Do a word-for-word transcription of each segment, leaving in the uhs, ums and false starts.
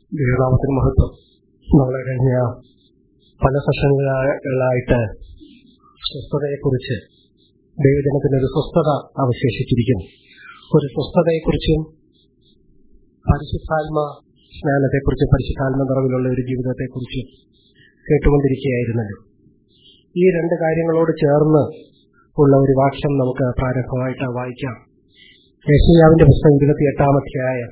ദൈവനാമത്തിന് മഹത്വം. നമ്മളെ കഴിഞ്ഞ പല സെഷനുകളായിട്ട് സ്വസ്ഥതയെക്കുറിച്ച്, ദൈവജനത്തിനൊരു സ്വസ്ഥത അവശേഷിച്ചിരിക്കുന്നു. ഒരു സ്വസ്ഥതയെക്കുറിച്ചും പരിശുദ്ധാത്മ സ്നാനത്തെക്കുറിച്ചും പരിശുദ്ധാത്മ നിറവിലുള്ള ഒരു ജീവിതത്തെക്കുറിച്ചും കേട്ടുകൊണ്ടിരിക്കുകയായിരുന്നല്ലോ. ഈ രണ്ട് കാര്യങ്ങളോട് ചേർന്ന് ഉള്ള ഒരു വാക്യം നമുക്ക് പ്രാരംഭമായിട്ട് വായിക്കാം. യെശയ്യാവിന്റെ പുസ്തകം ഇരുപത്തിയെട്ടാം അധ്യായം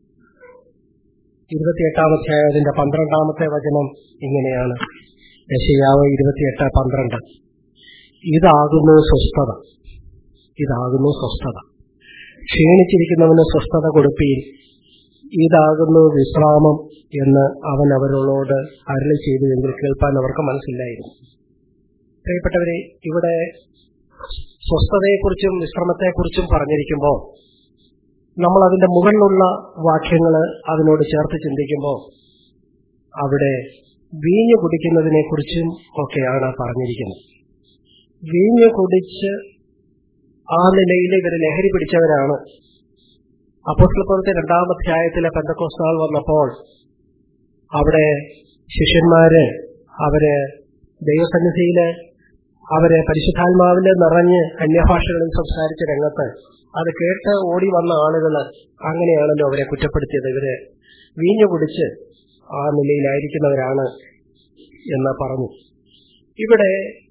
ഇരുപത്തിയെട്ടാം അധ്യായത്തിന്റെ പന്ത്രണ്ടാമത്തെ വചനം ഇങ്ങനെയാണ്. യെശയ്യാവ് ഇരുപത്തിയെട്ട് പന്ത്രണ്ട്. ഇതാകുന്നു സ്വസ്ഥത, ഇതാകുന്നു സ്വസ്ഥത, ക്ഷീണിച്ചിരിക്കുന്നവന് സ്വസ്ഥത കൊടുപ്പീൻ, ഇതാകുന്നു വിശ്രാമം എന്ന് അവൻ അവരോട് അരുളി ചെയ്തു എങ്കിൽ കേൾപ്പാൻ അവർക്ക് മനസ്സില്ലായിരുന്നു. പ്രിയപ്പെട്ടവരെ, ഇവിടെ സ്വസ്ഥതയെക്കുറിച്ചും വിശ്രമത്തെക്കുറിച്ചും പറഞ്ഞിരിക്കുമ്പോൾ നമ്മൾ അതിന്റെ മുകളിലുള്ള വാക്യങ്ങൾ അതിനോട് ചേർത്ത് ചിന്തിക്കുമ്പോൾ അവിടെ വീഞ്ഞു കുടിക്കുന്നതിനെ കുറിച്ചും ഒക്കെയാണ് പറഞ്ഞിരിക്കുന്നത്. വീഞ്ഞു കുടിച്ച് ആ നിലയിൽ ഇവർ ലഹരി പിടിച്ചവരാണ്. അപ്പോസ്തലപ്രവൃത്തി രണ്ടാം അധ്യായത്തിലെ പെന്തക്കോസ്ത് നാൾ വന്നപ്പോൾ അവിടെ ശിഷ്യന്മാര് അവര് ദൈവസന്നിധിയില് അവര് പരിശുദ്ധാത്മാവില് നിറഞ്ഞ് അന്യഭാഷകളിൽ സംസാരിച്ച രംഗത്ത് അത് കേട്ട് ഓടി വന്ന ആളുകള് അങ്ങനെയാണല്ലോ അവരെ കുറ്റപ്പെടുത്തിയത്. ഇവര് വീഞ്ഞു കുടിച്ച് ആ നിലയിലായിരിക്കുന്നവരാണ് എന്ന് പറഞ്ഞു. ഇവിടെ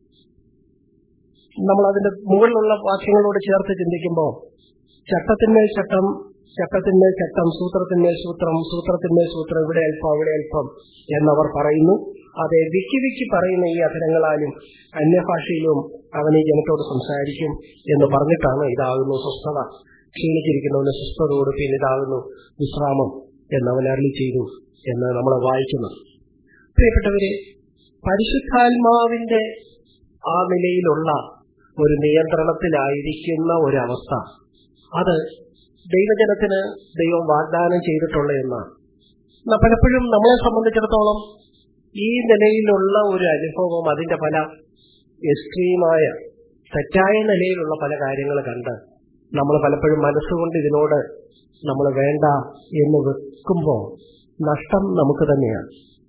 നമ്മൾ അതിന്റെ മുകളിലുള്ള വാക്യങ്ങളോട് ചേർത്ത് ചിന്തിക്കുമ്പോൾ ചട്ടത്തിന്മേൽ ചട്ടം, ചട്ടത്തിന്മേൽ ചട്ടം, സൂത്രത്തിന്മേൽ സൂത്രം, സൂത്രത്തിന്മേൽ സൂത്രം, ഇവിടെ അല്പം അവിടെ അല്പം എന്നവർ പറയുന്നു. അതെ, വിക്കി വിക്കി പറയുന്ന ഈ അധരങ്ങളാലും അന്യഭാഷയിലും അവൻ ഈ ജനത്തോട് സംസാരിക്കും എന്ന് പറഞ്ഞിട്ടാണ് ഇതാകുന്നു സ്വസ്ഥത, ക്ഷീണിച്ചിരിക്കുന്നവന് സ്വസ്ഥത കൊടുപ്പിൻ, ഇതാകുന്നു വിശ്രാമം എന്നവൻ അരുളി ചെയ്തു എന്ന് നമ്മൾ വായിക്കുന്നത്. പ്രിയപ്പെട്ടവരെ, പരിശുദ്ധാത്മാവിന്റെ ആ നിലയിലുള്ള ഒരു നിയന്ത്രണത്തിലായിരിക്കുന്ന ഒരവസ്ഥ, അത് ദൈവജനത്തിന് ദൈവം വാഗ്ദാനം ചെയ്തിട്ടുള്ള എന്നാണ്. പലപ്പോഴും നമ്മളെ സംബന്ധിച്ചിടത്തോളം ഈ നിലയിലുള്ള ഒരു അനുഭവം അതിന്റെ പല എക്സ്ട്രീമായ തെറ്റായ നിലയിലുള്ള പല കാര്യങ്ങൾ കണ്ട് നമ്മൾ പലപ്പോഴും മനസ്സുകൊണ്ട് ഇതിനോട് നമ്മൾ വേണ്ട എന്ന് വെക്കുമ്പോൾ നഷ്ടം നമുക്ക് തന്നെയാണ്.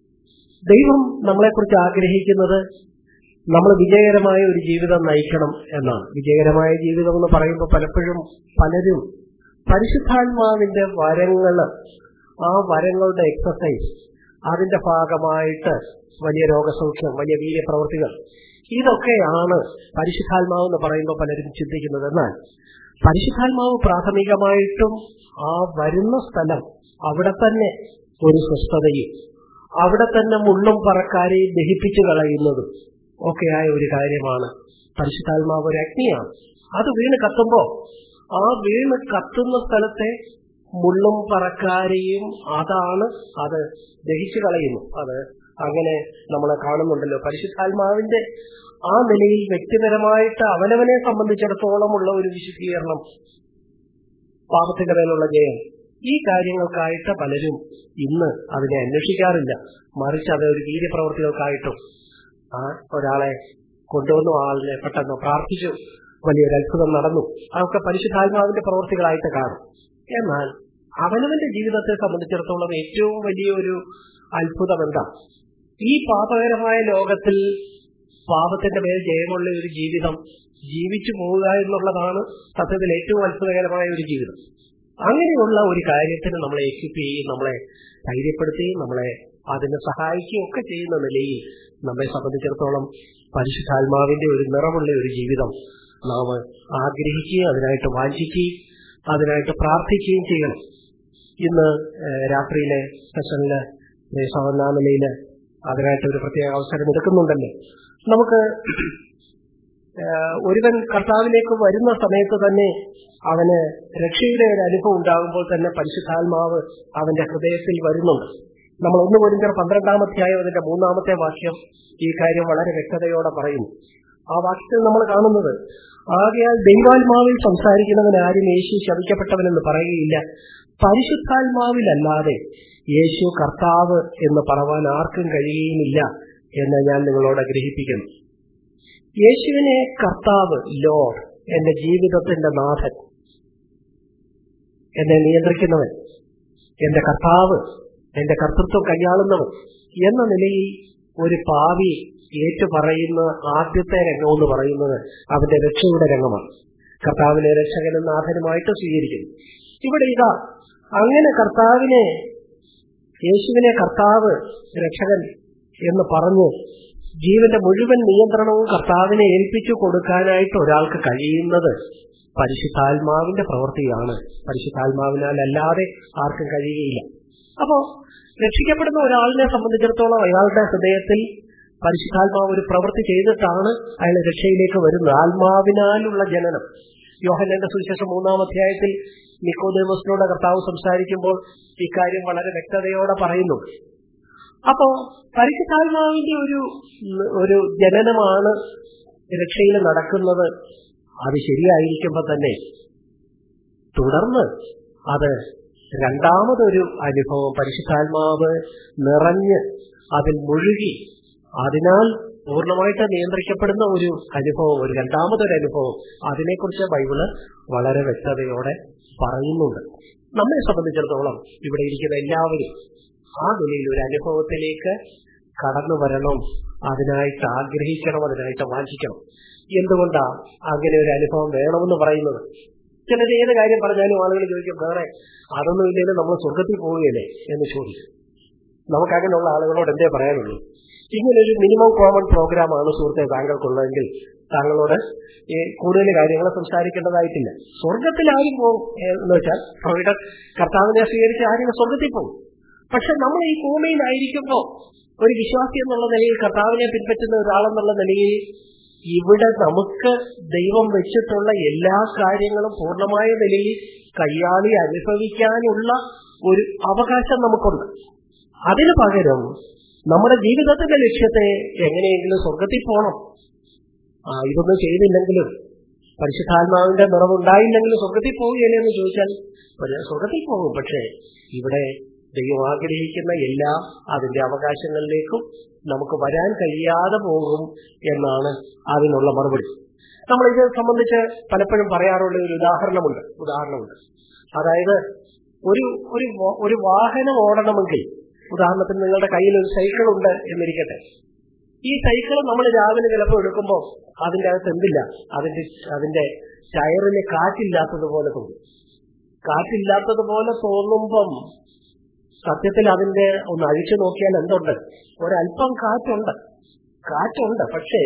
ദൈവം നമ്മളെക്കുറിച്ച് ആഗ്രഹിക്കുന്നത് നമ്മൾ വിജയകരമായ ഒരു ജീവിതം നയിക്കണം എന്നാണ്. വിജയകരമായ ജീവിതം എന്ന് പറയുമ്പോൾ പലപ്പോഴും പലരും പരിശുദ്ധാത്മാവിന്റെ വരങ്ങള്, ആ വരങ്ങളുടെ എക്സസൈസ്, അതിന്റെ ഭാഗമായിട്ട് വലിയ രോഗസൗഖ്യം, വലിയ വീര്യപ്രവർത്തികൾ, ഇതൊക്കെയാണ് പരിശുദ്ധാത്മാവ് എന്ന് പറയുമ്പോൾ പലരും ചിന്തിക്കുന്നത്. എന്നാൽ പരിശുദ്ധാത്മാവ് പ്രാഥമികമായിട്ടും ആ വരുന്ന സ്ഥലം, അവിടെ തന്നെ ഒരു സ്വസ്ഥതയും അവിടെ തന്നെ മുള്ളും പറക്കാരെയും ദഹിപ്പിച്ചു കളയുന്നതും ഒക്കെയായ ഒരു കാര്യമാണ്. പരിശുദ്ധാത്മാവ് ഒരു അഗ്നിയാണ്. അത് വീണ് കത്തുമ്പോ ആ വീണ് കത്തുന്ന സ്ഥലത്തെ മുള്ളും പറക്കാരെയും അതാണ് അത് ദഹിച്ചു കളയുന്നു. അത് അങ്ങനെ നമ്മൾ കാണുന്നുണ്ടല്ലോ. പരിശുദ്ധാത്മാവിന്റെ ആ നിലയിൽ വ്യക്തിപരമായിട്ട് അവനവനെ സംബന്ധിച്ചിടത്തോളം ഉള്ള ഒരു വിശുദ്ധീകരണം, പാപത്തിന്റെ മേലുള്ള ജയം, ഈ കാര്യങ്ങൾക്കായിട്ട് പലരും ഇന്ന് അതിനെ അന്വേഷിക്കാറില്ല. മറിച്ച് അത് ഒരു വീര്യപ്രവർത്തികൾക്കായിട്ടും ആ ഒരാളെ കൊണ്ടുവന്നു, ആളിനെ പെട്ടെന്ന് പ്രാർത്ഥിച്ചു, വലിയൊരു അത്ഭുതം നടന്നു, അതൊക്കെ പരിശുദ്ധാത്മാവിന്റെ പ്രവർത്തികളായിട്ട് കാണും. എന്നാൽ അവനവന്റെ ജീവിതത്തെ സംബന്ധിച്ചിടത്തോളം ഏറ്റവും വലിയ ഒരു അത്ഭുതം എന്താ? ഈ പാപകരമായ ലോകത്തിൽ പാപത്തിന്റെ മേൽ ജയമുള്ള ഒരു ജീവിതം ജീവിച്ചു പോവുക എന്നുള്ളതാണ് സത്യത്തിൽ ഏറ്റവും അത്ഭുതകരമായ ഒരു ജീവിതം. അങ്ങനെയുള്ള ഒരു കാര്യത്തിന് നമ്മളെ എക്വിപ്പ് ചെയ്യുകയും നമ്മളെ ധൈര്യപ്പെടുത്തുകയും നമ്മളെ അതിനെ സഹായിക്കുകയും ഒക്കെ ചെയ്യുന്ന നിലയിൽ നമ്മെ സംബന്ധിച്ചിടത്തോളം പരിശുദ്ധാത്മാവിന്റെ ഒരു നിറമുള്ള ഒരു ജീവിതം നാം ആഗ്രഹിക്കുകയും അതിനായിട്ട് വാഞ്ചിക്കുകയും അതിനായിട്ട് പ്രാർത്ഥിക്കുകയും ചെയ്യണം. ഇന്ന് രാത്രിയിലെ സെഷനില് സഹോദരനാ നിലയില് അതിനായിട്ട് ഒരു പ്രത്യേക അവസരം എടുക്കുന്നുണ്ടല്ലോ. നമുക്ക് ഒരുവൻ കർത്താവിലേക്ക് വരുന്ന സമയത്ത് തന്നെ അവന് രക്ഷയുടെ ഒരു അനുഭവം ഉണ്ടാകുമ്പോൾ തന്നെ പരിശുദ്ധാത്മാവ് അവന്റെ ഹൃദയത്തിൽ വരുന്നുണ്ട്. നമ്മൾ ഒന്ന് കൊരിന്ത്യർ പന്ത്രണ്ടാം അധ്യായം അതിന്റെ മൂന്നാമത്തെ വാക്യം ഈ കാര്യം വളരെ വ്യക്തതയോടെ പറയുന്നു. ആ വാക്യത്തിൽ നമ്മൾ കാണുന്നത്, ആകയാൽ ദൈവാത്മാവിൽ സംസാരിക്കുന്നവൻ ആരും യേശു ശപിക്കപ്പെട്ടവനെന്ന് പറയുകയില്ല, പരിശുദ്ധാത്മാവിലല്ലാതെ യേശു കർത്താവ് എന്ന് പറവാൻ ആർക്കും കഴിയുകയുമില്ല എന്ന് ഞാൻ നിങ്ങളോട് ഗ്രഹിപ്പിക്കുന്നു. യേശുവിനെ കർത്താവ്, ലോർഡ്, എന്റെ ജീവിതത്തിന്റെ നാഥൻ, എന്നെ നിയന്ത്രിക്കുന്നവൻ, എന്റെ കർത്താവ് എന്റെ കർത്തൃത്വം കൈയാളുന്നവൻ എന്ന നിലയിൽ ഒരു പാവി ഏറ്റുപറയുന്ന ആദ്യത്തെ രംഗം എന്ന് പറയുന്നത് അവന്റെ രക്ഷയുടെ രംഗമാണ്. കർത്താവിനെ രക്ഷകനും നാഥനുമായിട്ട് സ്വീകരിക്കുന്നു. ഇവിടെ ഇതാ അങ്ങനെ കർത്താവിനെ, യേശുവിനെ കർത്താവ് രക്ഷകൻ എന്ന് പറഞ്ഞ് ജീവന്റെ മുഴുവൻ നിയന്ത്രണവും കർത്താവിനെ ഏൽപ്പിച്ചു കൊടുക്കാനായിട്ട് ഒരാൾക്ക് കഴിയുന്നത് പരിശുദ്ധാത്മാവിന്റെ പ്രവൃത്തിയാണ്. പരിശുദ്ധാത്മാവിനാൽ അല്ലാതെ ആർക്കും കഴിയുകയില്ല. അപ്പോ രക്ഷിക്കപ്പെടുന്ന ഒരാളിനെ സംബന്ധിച്ചിടത്തോളം അയാളുടെ ഹൃദയത്തിൽ പരിശുദ്ധാത്മാവ് ഒരു പ്രവൃത്തി ചെയ്തിട്ടാണ് അയാൾ രക്ഷയിലേക്ക് വരുന്നത്. ആത്മാവിനാലുള്ള ജനനം. യോഹന്നാന്റെ സുവിശേഷം മൂന്നാം അധ്യായത്തിൽ നിക്കോദേമോസിനോട് കർത്താവ് സംസാരിക്കുമ്പോൾ ഇക്കാര്യം വളരെ വ്യക്തതയോടെ പറയുന്നു. അപ്പോ പരിശുദ്ധാത്മാവിന്റെ ഒരു ഒരു ജനനമാണ് രക്ഷയിൽ നടക്കുന്നത്. അത് ശരിയായിരിക്കുമ്പോൾ തന്നെ തുടർന്ന് അത് രണ്ടാമതൊരു അനുഭവം, പരിശുദ്ധാത്മാവ് നിറഞ്ഞ് അതിൽ മുഴുകി അതിനാൽ പൂർണ്ണമായിട്ട് നിയന്ത്രിക്കപ്പെടുന്ന ഒരു അനുഭവം, ഒരു രണ്ടാമതൊരു അനുഭവം, അതിനെക്കുറിച്ച് ബൈബിള് വളരെ വ്യക്തതയോടെ പറയുന്നുണ്ട്. നമ്മെ സംബന്ധിച്ചിടത്തോളം ഇവിടെ ഇരിക്കുന്ന എല്ലാവരും ആ നിലയിൽ ഒരു അനുഭവത്തിലേക്ക് കടന്നു വരണം, അതിനായിട്ട് ആഗ്രഹിക്കണം, അതിനായിട്ട് വാഞ്ചിക്കണം. എന്തുകൊണ്ടാ അങ്ങനെ ഒരു അനുഭവം വേണമെന്ന് പറയുന്നത്? ചിലർ ഏത് കാര്യം പറഞ്ഞാലും ആളുകൾ ചോദിക്കും, വേറെ അതൊന്നും ഇല്ലെങ്കിലും നമ്മൾ സ്വർഗത്തിൽ പോവുകയല്ലേ എന്ന് ചോദിക്കും. നമുക്കങ്ങനെയുള്ള ആളുകളോട് എന്തേ പറയാനുള്ളൂ? ഇങ്ങനൊരു മിനിമം കോമൺ പ്രോഗ്രാമാണ് സുഹൃത്തെ താങ്കൾക്കുള്ളതെങ്കിൽ താങ്കളോട് ഈ കൂടുതൽ കാര്യങ്ങൾ സംസാരിക്കേണ്ടതായിട്ടില്ല. സ്വർഗത്തിൽ ആരും പോകും എന്ന് വെച്ചാൽ അവിടെ കർത്താവിനെ സ്വീകരിച്ച് ആരും സ്വർഗത്തിൽ പോകും. പക്ഷെ നമ്മൾ ഈ ഭൂമിയിലായിരിക്കുമ്പോൾ ഒരു വിശ്വാസി എന്നുള്ള നിലയിൽ, കർത്താവിനെ പിൻപറ്റുന്ന ഒരാളെന്നുള്ള നിലയിൽ ഇവിടെ നമുക്ക് ദൈവം വെച്ചിട്ടുള്ള എല്ലാ കാര്യങ്ങളും പൂർണ്ണമായ നിലയിൽ കയ്യാളി അനുഭവിക്കാനുള്ള ഒരു അവകാശം നമുക്കുണ്ട്. അതിനു പകരം നമ്മുടെ ജീവിതത്തിന്റെ ലക്ഷ്യത്തെ എങ്ങനെയെങ്കിലും സ്വർഗത്തിൽ പോകണം, ആ ഇതൊന്നും ചെയ്തില്ലെങ്കിലും പരിശുദ്ധാത്മാവിന്റെ നിറവുണ്ടായില്ലെങ്കിലും സ്വർഗത്തിൽ പോവുകയല്ലേ എന്ന് ചോദിച്ചാൽ സ്വർഗത്തിൽ പോകും. പക്ഷേ ഇവിടെ ദൈവം ആഗ്രഹിക്കുന്ന എല്ലാ അതിന്റെ അവകാശങ്ങളിലേക്കും നമുക്ക് വരാൻ കഴിയാതെ പോകും എന്നാണ് അതിനുള്ള മറുപടി. നമ്മൾ ഇത് സംബന്ധിച്ച് പലപ്പോഴും പറയാറുള്ള ഒരു ഉദാഹരണമുണ്ട് ഉദാഹരണമുണ്ട് അതായത് ഒരു ഒരു ഒരു വാഹനം ഓടണമെങ്കിൽ, ഉദാഹരണത്തിന് നിങ്ങളുടെ കയ്യിൽ ഒരു സൈക്കിൾ ഉണ്ട് എന്നിരിക്കട്ടെ. ഈ സൈക്കിൾ നമ്മൾ രാവിലെ ചിലപ്പോൾ എടുക്കുമ്പോൾ അതിന്റെ അകത്ത് എന്തില്ല, അതിന്റെ അതിന്റെ ടയറിന് കാറ്റില്ലാത്തതുപോലെ തോന്നും. കാറ്റില്ലാത്തതുപോലെ തോന്നുമ്പം സത്യത്തിൽ അതിന്റെ ഒന്ന് അഴിച്ചു നോക്കിയാൽ എന്തുണ്ട്? ഒരല്പം കാറ്റുണ്ട് കാറ്റുണ്ട് പക്ഷേ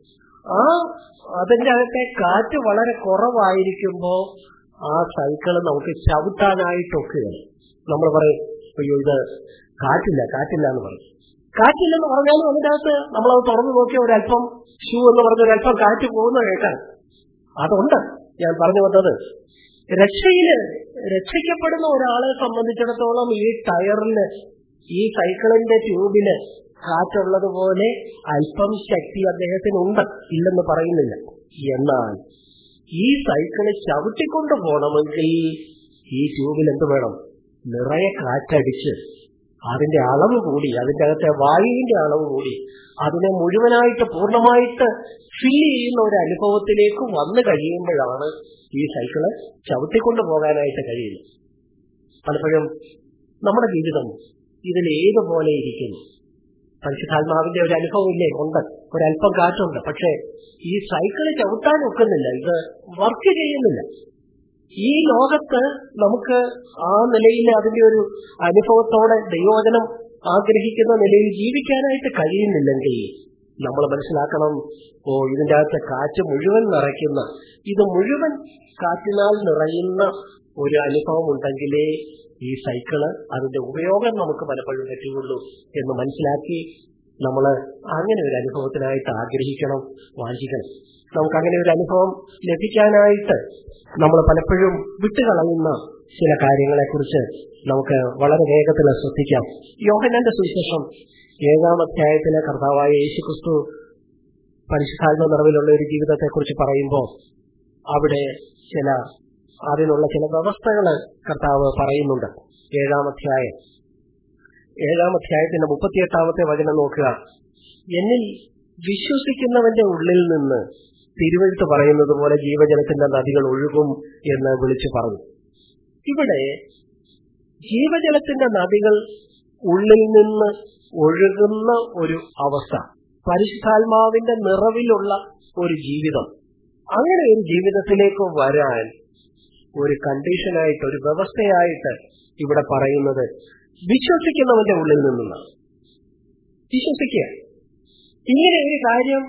ആ അതിന്റെ അകത്തെ കാറ്റ് വളരെ കുറവായിരിക്കുമ്പോ ആ സൈക്കിള് നമുക്ക് ചവിട്ടാനായിട്ടൊക്കെയാണ്. നമ്മൾ പറയും, അയ്യോ ഇത് കാറ്റില്ല കാറ്റില്ല എന്ന് പറയും. കാറ്റില്ലെന്ന് പറഞ്ഞാലും അതിന്റെ അകത്ത് നമ്മളത് തുറന്നു നോക്കിയ ഒരല്പം ഷൂ എന്ന് പറഞ്ഞ ഒരല്പം കാറ്റ് പോകുന്ന കേൾക്കാൻ അതുണ്ട്. ഞാൻ പറഞ്ഞു വന്നത്, രക്ഷയില് രക്ഷിക്കപ്പെടുന്ന ഒരാളെ സംബന്ധിച്ചിടത്തോളം ഈ ടയറിന്, ഈ സൈക്കിളിന്റെ ട്യൂബിന് കാറ്റുള്ളതുപോലെ അല്പം ശക്തി അദ്ദേഹത്തിനുണ്ട്, ഇല്ലെന്ന് പറയുന്നില്ല. എന്നാൽ ഈ സൈക്കിള് ചവിട്ടിക്കൊണ്ടു പോകണമെങ്കിൽ ഈ ട്യൂബിൽ എന്ത് വേണം? നിറയെ കാറ്റടിച്ച് അതിന്റെ അളവ് കൂടി, അതിന്റെ അകത്തെ വായുവിന്റെ അളവ് കൂടി അതിനെ മുഴുവനായിട്ട് പൂർണ്ണമായിട്ട് ഫിൽ ചെയ്യുന്ന ഒരു അനുഭവത്തിലേക്ക് വന്നു കഴിയുമ്പോഴാണ് ഈ സൈക്കിള് ചവിട്ടിക്കൊണ്ടു പോകാനായിട്ട് കഴിയുന്നത്. പലപ്പോഴും നമ്മുടെ ജീവിതം ഇതിൽ ഏതുപോലെ ഇരിക്കുന്നു. പരിശുദ്ധാത്മാവിന്റെ ഒരു അനുഭവം ഇല്ലേ? ഉണ്ട്, ഒരല്പം കാറ്റുണ്ട്. പക്ഷെ ഈ സൈക്കിള് ചവിട്ടാൻ ഒക്കുന്നില്ല, ഇത് വർക്ക് ചെയ്യുന്നില്ല. ഈ ലോകത്ത് നമുക്ക് ആ നിലയിൽ അതിന്റെ ഒരു അനുഭവത്തോടെ ദൈവവചനം ആഗ്രഹിക്കുന്ന നിലയിൽ ജീവിക്കാനായിട്ട് കഴിയുന്നില്ലെങ്കിൽ നമ്മൾ മനസ്സിലാക്കണം, ഓ ഇതിന്റെ അകത്ത് കാറ്റ് മുഴുവൻ നിറയ്ക്കുന്ന, ഇത് മുഴുവൻ കാറ്റിനാൽ നിറയുന്ന ഒരു അനുഭവം ഉണ്ടെങ്കിലേ ഈ സൈക്കിള് അതിന്റെ ഉപയോഗം നമുക്ക് പലപ്പോഴും പറ്റുകയുള്ളൂ എന്ന് മനസ്സിലാക്കി നമ്മൾ അങ്ങനെ ഒരു അനുഭവത്തിനായിട്ട് ആഗ്രഹിക്കണം, വാഞ്ചിക്കണം. നമുക്ക് അങ്ങനെ ഒരു അനുഭവം ലഭിക്കാനായിട്ട് നമ്മൾ പലപ്പോഴും വിട്ടുകളയുന്ന ചില കാര്യങ്ങളെക്കുറിച്ച് നമുക്ക് വളരെ വേഗത്തിൽ ശ്രദ്ധിക്കാം. യോഹന്നാന്റെ സുവിശേഷം ഏഴാം അധ്യായത്തിലെ കർത്താവായ യേശുക്രിസ്തു പരിശുദ്ധാത്മ നിറവിലുള്ള ഒരു ജീവിതത്തെക്കുറിച്ച് പറയുമ്പോൾ അവിടെ ചില അതിനുള്ള ചില വ്യവസ്ഥകൾ കർത്താവ് പറയുന്നുണ്ട്. ഏഴാം അധ്യായം ഏഴാം അധ്യായത്തിന്റെ മുപ്പത്തിയെട്ടാമത്തെ വചനം നോക്കുക. എന്നിൽ വിശ്വസിക്കുന്നവന്റെ ഉള്ളിൽ നിന്ന് തിരുവെഴുത്ത് പറയുന്നത് പോലെ ജീവജലത്തിന്റെ നദികൾ ഒഴുകും എന്ന് വിളിച്ചു പറഞ്ഞു. ഇവിടെ ജീവജലത്തിന്റെ നദികൾ ഉള്ളിൽ നിന്ന് ഒഴുകുന്ന ഒരു അവസ്ഥ, പരിശുദ്ധാത്മാവിന്റെ നിറവിലുള്ള ഒരു ജീവിതം. അങ്ങനെ ഒരു ജീവിതത്തിലേക്ക് വരാൻ ഒരു കണ്ടീഷനായിട്ട്, ഒരു വ്യവസ്ഥയായിട്ട് ഇവിടെ പറയുന്നത് വിശ്വസിക്കുന്നവന്റെ ഉള്ളിൽ നിന്നാണ്. വിശ്വസിക്കുക. ഇങ്ങനെ ഒരു കാര്യം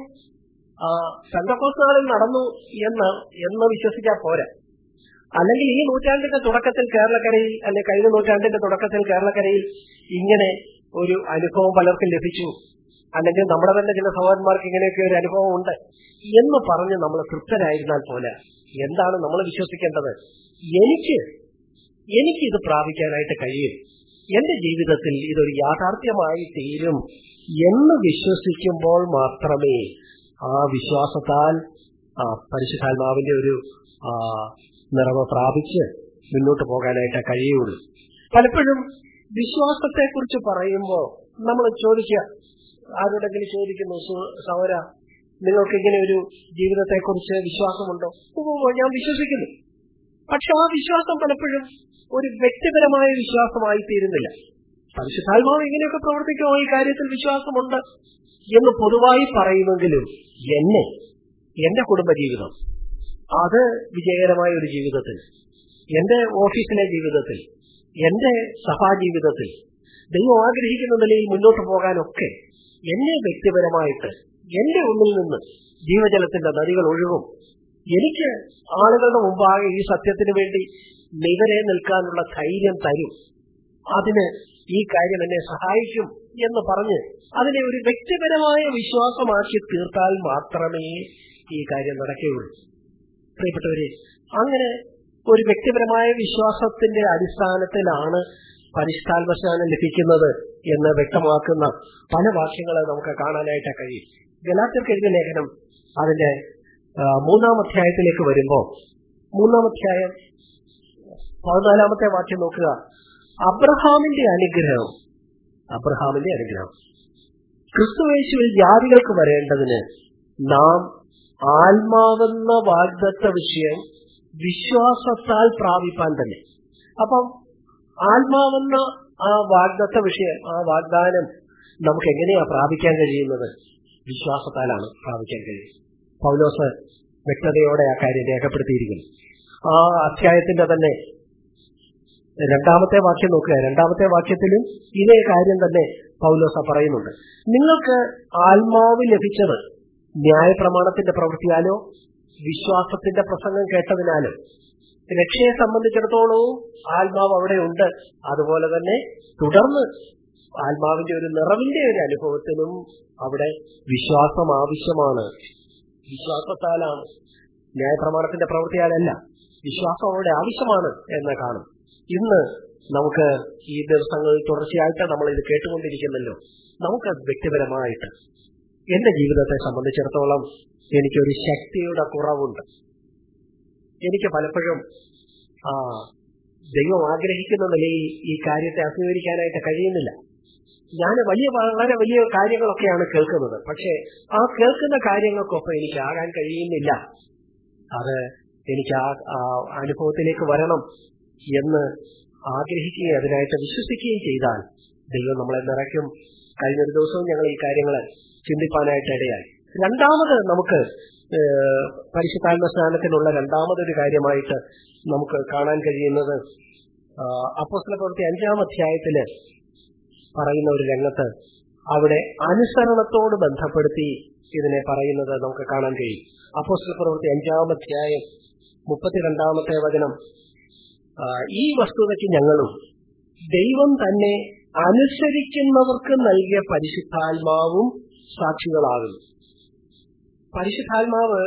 പെന്തക്കോസ്ത് നാളിൽ നടന്നു എന്ന് എന്ന് വിശ്വസിച്ചാൽ പോരാ. അല്ലെങ്കിൽ ഈ നൂറ്റാണ്ടിന്റെ തുടക്കത്തിൽ കേരളക്കരയിൽ, അല്ലെങ്കിൽ കഴിഞ്ഞ നൂറ്റാണ്ടിന്റെ തുടക്കത്തിൽ കേരളക്കരയിൽ ഇങ്ങനെ ഒരു അനുഭവം പലർക്കും ലഭിച്ചു, അല്ലെങ്കിൽ നമ്മുടെ തന്നെ ചില സഹോദരന്മാർക്ക് ഇങ്ങനെയൊക്കെ ഒരു അനുഭവം ഉണ്ട് എന്ന് പറഞ്ഞ് നമ്മൾ തൃപ്തരായിരുന്നാൽ പോലെ എന്താണ് നമ്മൾ വിശ്വസിക്കേണ്ടത്? എനിക്ക് എനിക്കിത് പ്രാപിക്കാനായിട്ട് കഴിയും, എന്റെ ജീവിതത്തിൽ ഇതൊരു യാഥാർത്ഥ്യമായി തീരും എന്ന് വിശ്വസിക്കുമ്പോൾ മാത്രമേ ആ വിശ്വാസത്താൽ ആ പരിശുദ്ധാത്മാവിന്റെ ഒരു ആ നിറവ് പ്രാപിച്ച് മുന്നോട്ട് പോകാനായിട്ട് കഴിയുള്ളൂ. പലപ്പോഴും വിശ്വാസത്തെക്കുറിച്ച് പറയുമ്പോൾ നമ്മൾ ചോദിക്കുക, ആരോടെങ്കിലും ചോദിക്കുന്നു, സഹോദര നിങ്ങൾക്ക് ഇങ്ങനെ ഒരു ജീവിതത്തെക്കുറിച്ച് വിശ്വാസമുണ്ടോ? ഞാൻ വിശ്വസിക്കുന്നു. പക്ഷെ ആ വിശ്വാസം പലപ്പോഴും ഒരു വ്യക്തിപരമായ വിശ്വാസമായി തീരുന്നില്ല. പരിശുദ്ധാത്മാവ് ഇങ്ങനെയൊക്കെ പ്രവർത്തിക്കുമോ, ഈ കാര്യത്തിൽ വിശ്വാസമുണ്ട് എന്ന് പൊതുവായി പറയുമെങ്കിലും എന്നെ, എന്റെ കുടുംബജീവിതം, അത് വിജയകരമായ ഒരു ജീവിതത്തിൽ, എന്റെ ഓഫീസിലെ ജീവിതത്തിൽ, എന്റെ സഭാജീവിതത്തിൽ ദൈവം ആഗ്രഹിക്കുന്ന നിലയിൽ മുന്നോട്ട് പോകാനൊക്കെ എന്നെ വ്യക്തിപരമായിട്ട് എന്റെ ഉള്ളിൽ നിന്ന് ജീവജലത്തിന്റെ നദികൾ ഒഴുകും. എനിക്ക് ആളുകളുടെ മുമ്പാകെ ഈ സത്യത്തിന് വേണ്ടി നിവരെ നിൽക്കാനുള്ള ധൈര്യം തരും, അതിന് ഈ കാര്യം എന്നെ സഹായിക്കും എന്ന് പറഞ്ഞ് അതിനെ ഒരു വ്യക്തിപരമായ വിശ്വാസമാക്കി തീർത്താൽ മാത്രമേ ഈ കാര്യം നടക്കുകയുള്ളൂ. പ്രിയപ്പെട്ടവരെ, അങ്ങനെ ഒരു വ്യക്തിപരമായ വിശ്വാസത്തിന്റെ അടിസ്ഥാനത്തിലാണ് പരിശുദ്ധാത്മസ്നാനം ലഭിക്കുന്നത് എന്ന് വ്യക്തമാക്കുന്ന പല വാക്യങ്ങളെ നമുക്ക് കാണാനായിട്ട് കഴിയും. ഗലാത്യർക്ക് എഴുതിയ ലേഖനം അതിന്റെ മൂന്നാം അധ്യായത്തിലേക്ക് വരുമ്പോൾ, മൂന്നാം അധ്യായം പതിനാലാമത്തെ വാക്യം നോക്കുക. അബ്രഹാമിന്റെ അനുഗ്രഹം അബ്രഹാമിന്റെ അനുഗ്രഹം ക്രിസ്തുയേശുവിൽ ജാതികൾക്ക് വരേണ്ടതിന് നാം ആത്മാവെന്ന വാഗ്ദത്ത വിഷയം വിശ്വാസത്താൽ പ്രാപിപ്പാൻ തന്നെ. അപ്പം ആത്മാവെന്ന ആ വാഗ്ദത്ത വിഷയം, ആ വാഗ്ദാനം നമുക്ക് എങ്ങനെയാ പ്രാപിക്കാൻ കഴിയുന്നത്? വിശ്വാസത്താലാണ് പ്രാപിക്കാൻ കഴിയുന്നത്. പൗലോസ് വ്യക്തതയോടെ ആ കാര്യം രേഖപ്പെടുത്തിയിരിക്കുന്നു. ആ അധ്യായത്തിന്റെ തന്നെ രണ്ടാമത്തെ വാക്യം നോക്കുക. രണ്ടാമത്തെ വാക്യത്തിലും ഇതേ കാര്യം തന്നെ പൗലോസ് പറയുന്നുണ്ട്. നിങ്ങൾക്ക് ആത്മാവ് ലഭിച്ചത് ന്യായപ്രമാണത്തിന്റെ പ്രവൃത്തിയാലോ വിശ്വാസത്തിന്റെ പ്രസംഗം കേട്ടതിനാലോ. രക്ഷയെ സംബന്ധിച്ചിടത്തോളവും ആത്മാവ് അവിടെ ഉണ്ട്. അതുപോലെ തന്നെ തുടർന്ന് ആത്മാവിന്റെ ഒരു നിറവിന്റെ ഒരു അനുഭവത്തിനും അവിടെ വിശ്വാസം ആവശ്യമാണ്. വിശ്വാസത്താലാണ്, ന്യായപ്രമാണത്തിന്റെ പ്രവൃത്തിയാലല്ല. വിശ്വാസം അവിടെ ആവശ്യമാണ് എന്ന് കാണും. ഇന്ന് നമുക്ക് ഈ ദിവസങ്ങളിൽ തുടർച്ചയായിട്ട് നമ്മൾ ഇത് കേട്ടുകൊണ്ടിരിക്കുന്നല്ലോ. നമുക്ക് വ്യക്തിപരമായിട്ട് എന്റെ ജീവിതത്തെ സംബന്ധിച്ചിടത്തോളം എനിക്കൊരു ശക്തിയുടെ കുറവുണ്ട്. എനിക്ക് പലപ്പോഴും ആ ദൈവം ആഗ്രഹിക്കുന്ന നിലയിൽ ഈ കാര്യത്തെ അഭിമുഖീകരിക്കാനായിട്ട് കഴിയുന്നില്ല. ഞാൻ വലിയ വളരെ വലിയ കാര്യങ്ങളൊക്കെയാണ് കേൾക്കുന്നത്, പക്ഷെ ആ കേൾക്കുന്ന കാര്യങ്ങൾക്കൊപ്പം എനിക്ക് ആകാൻ കഴിയുന്നില്ല. അത് എനിക്ക് ആ അനുഭവത്തിലേക്ക് വരണം എന്ന് ആഗ്രഹിക്കുകയും അതിനായിട്ട് വിശ്വസിക്കുകയും ചെയ്താൽ ദൈവം നമ്മളെ നിറയ്ക്കും. കഴിഞ്ഞൊരു ദിവസവും ഞങ്ങൾ ഈ കാര്യങ്ങൾ ചിന്തിപ്പാനായിട്ട് ഇടയായി. രണ്ടാമത് നമുക്ക് പരിശുദ്ധാത്മ സ്നാനത്തിനുള്ള രണ്ടാമതൊരു കാര്യമായിട്ട് നമുക്ക് കാണാൻ കഴിയുന്നത് അപ്പോസ്തല പ്രവൃത്തി അഞ്ചാം അധ്യായത്തില് പറയുന്ന ഒരു രംഗത്ത് അവിടെ അനുസരണത്തോട് ബന്ധപ്പെടുത്തി ഇതിനെ പറയുന്നത് നമുക്ക് കാണാൻ കഴിയും. അപ്പോസ്തല പ്രവൃത്തി അഞ്ചാം അധ്യായം മുപ്പത്തിരണ്ടാമത്തെ വചനം, ഈ വസ്തുതയ്ക്ക് ഞങ്ങളും ദൈവം തന്നെ അനുസരിക്കുന്നവർക്ക് നൽകിയ പരിശുദ്ധാത്മാവും സാക്ഷികളാകുന്നു. പരിശുദ്ധാത്മാവ്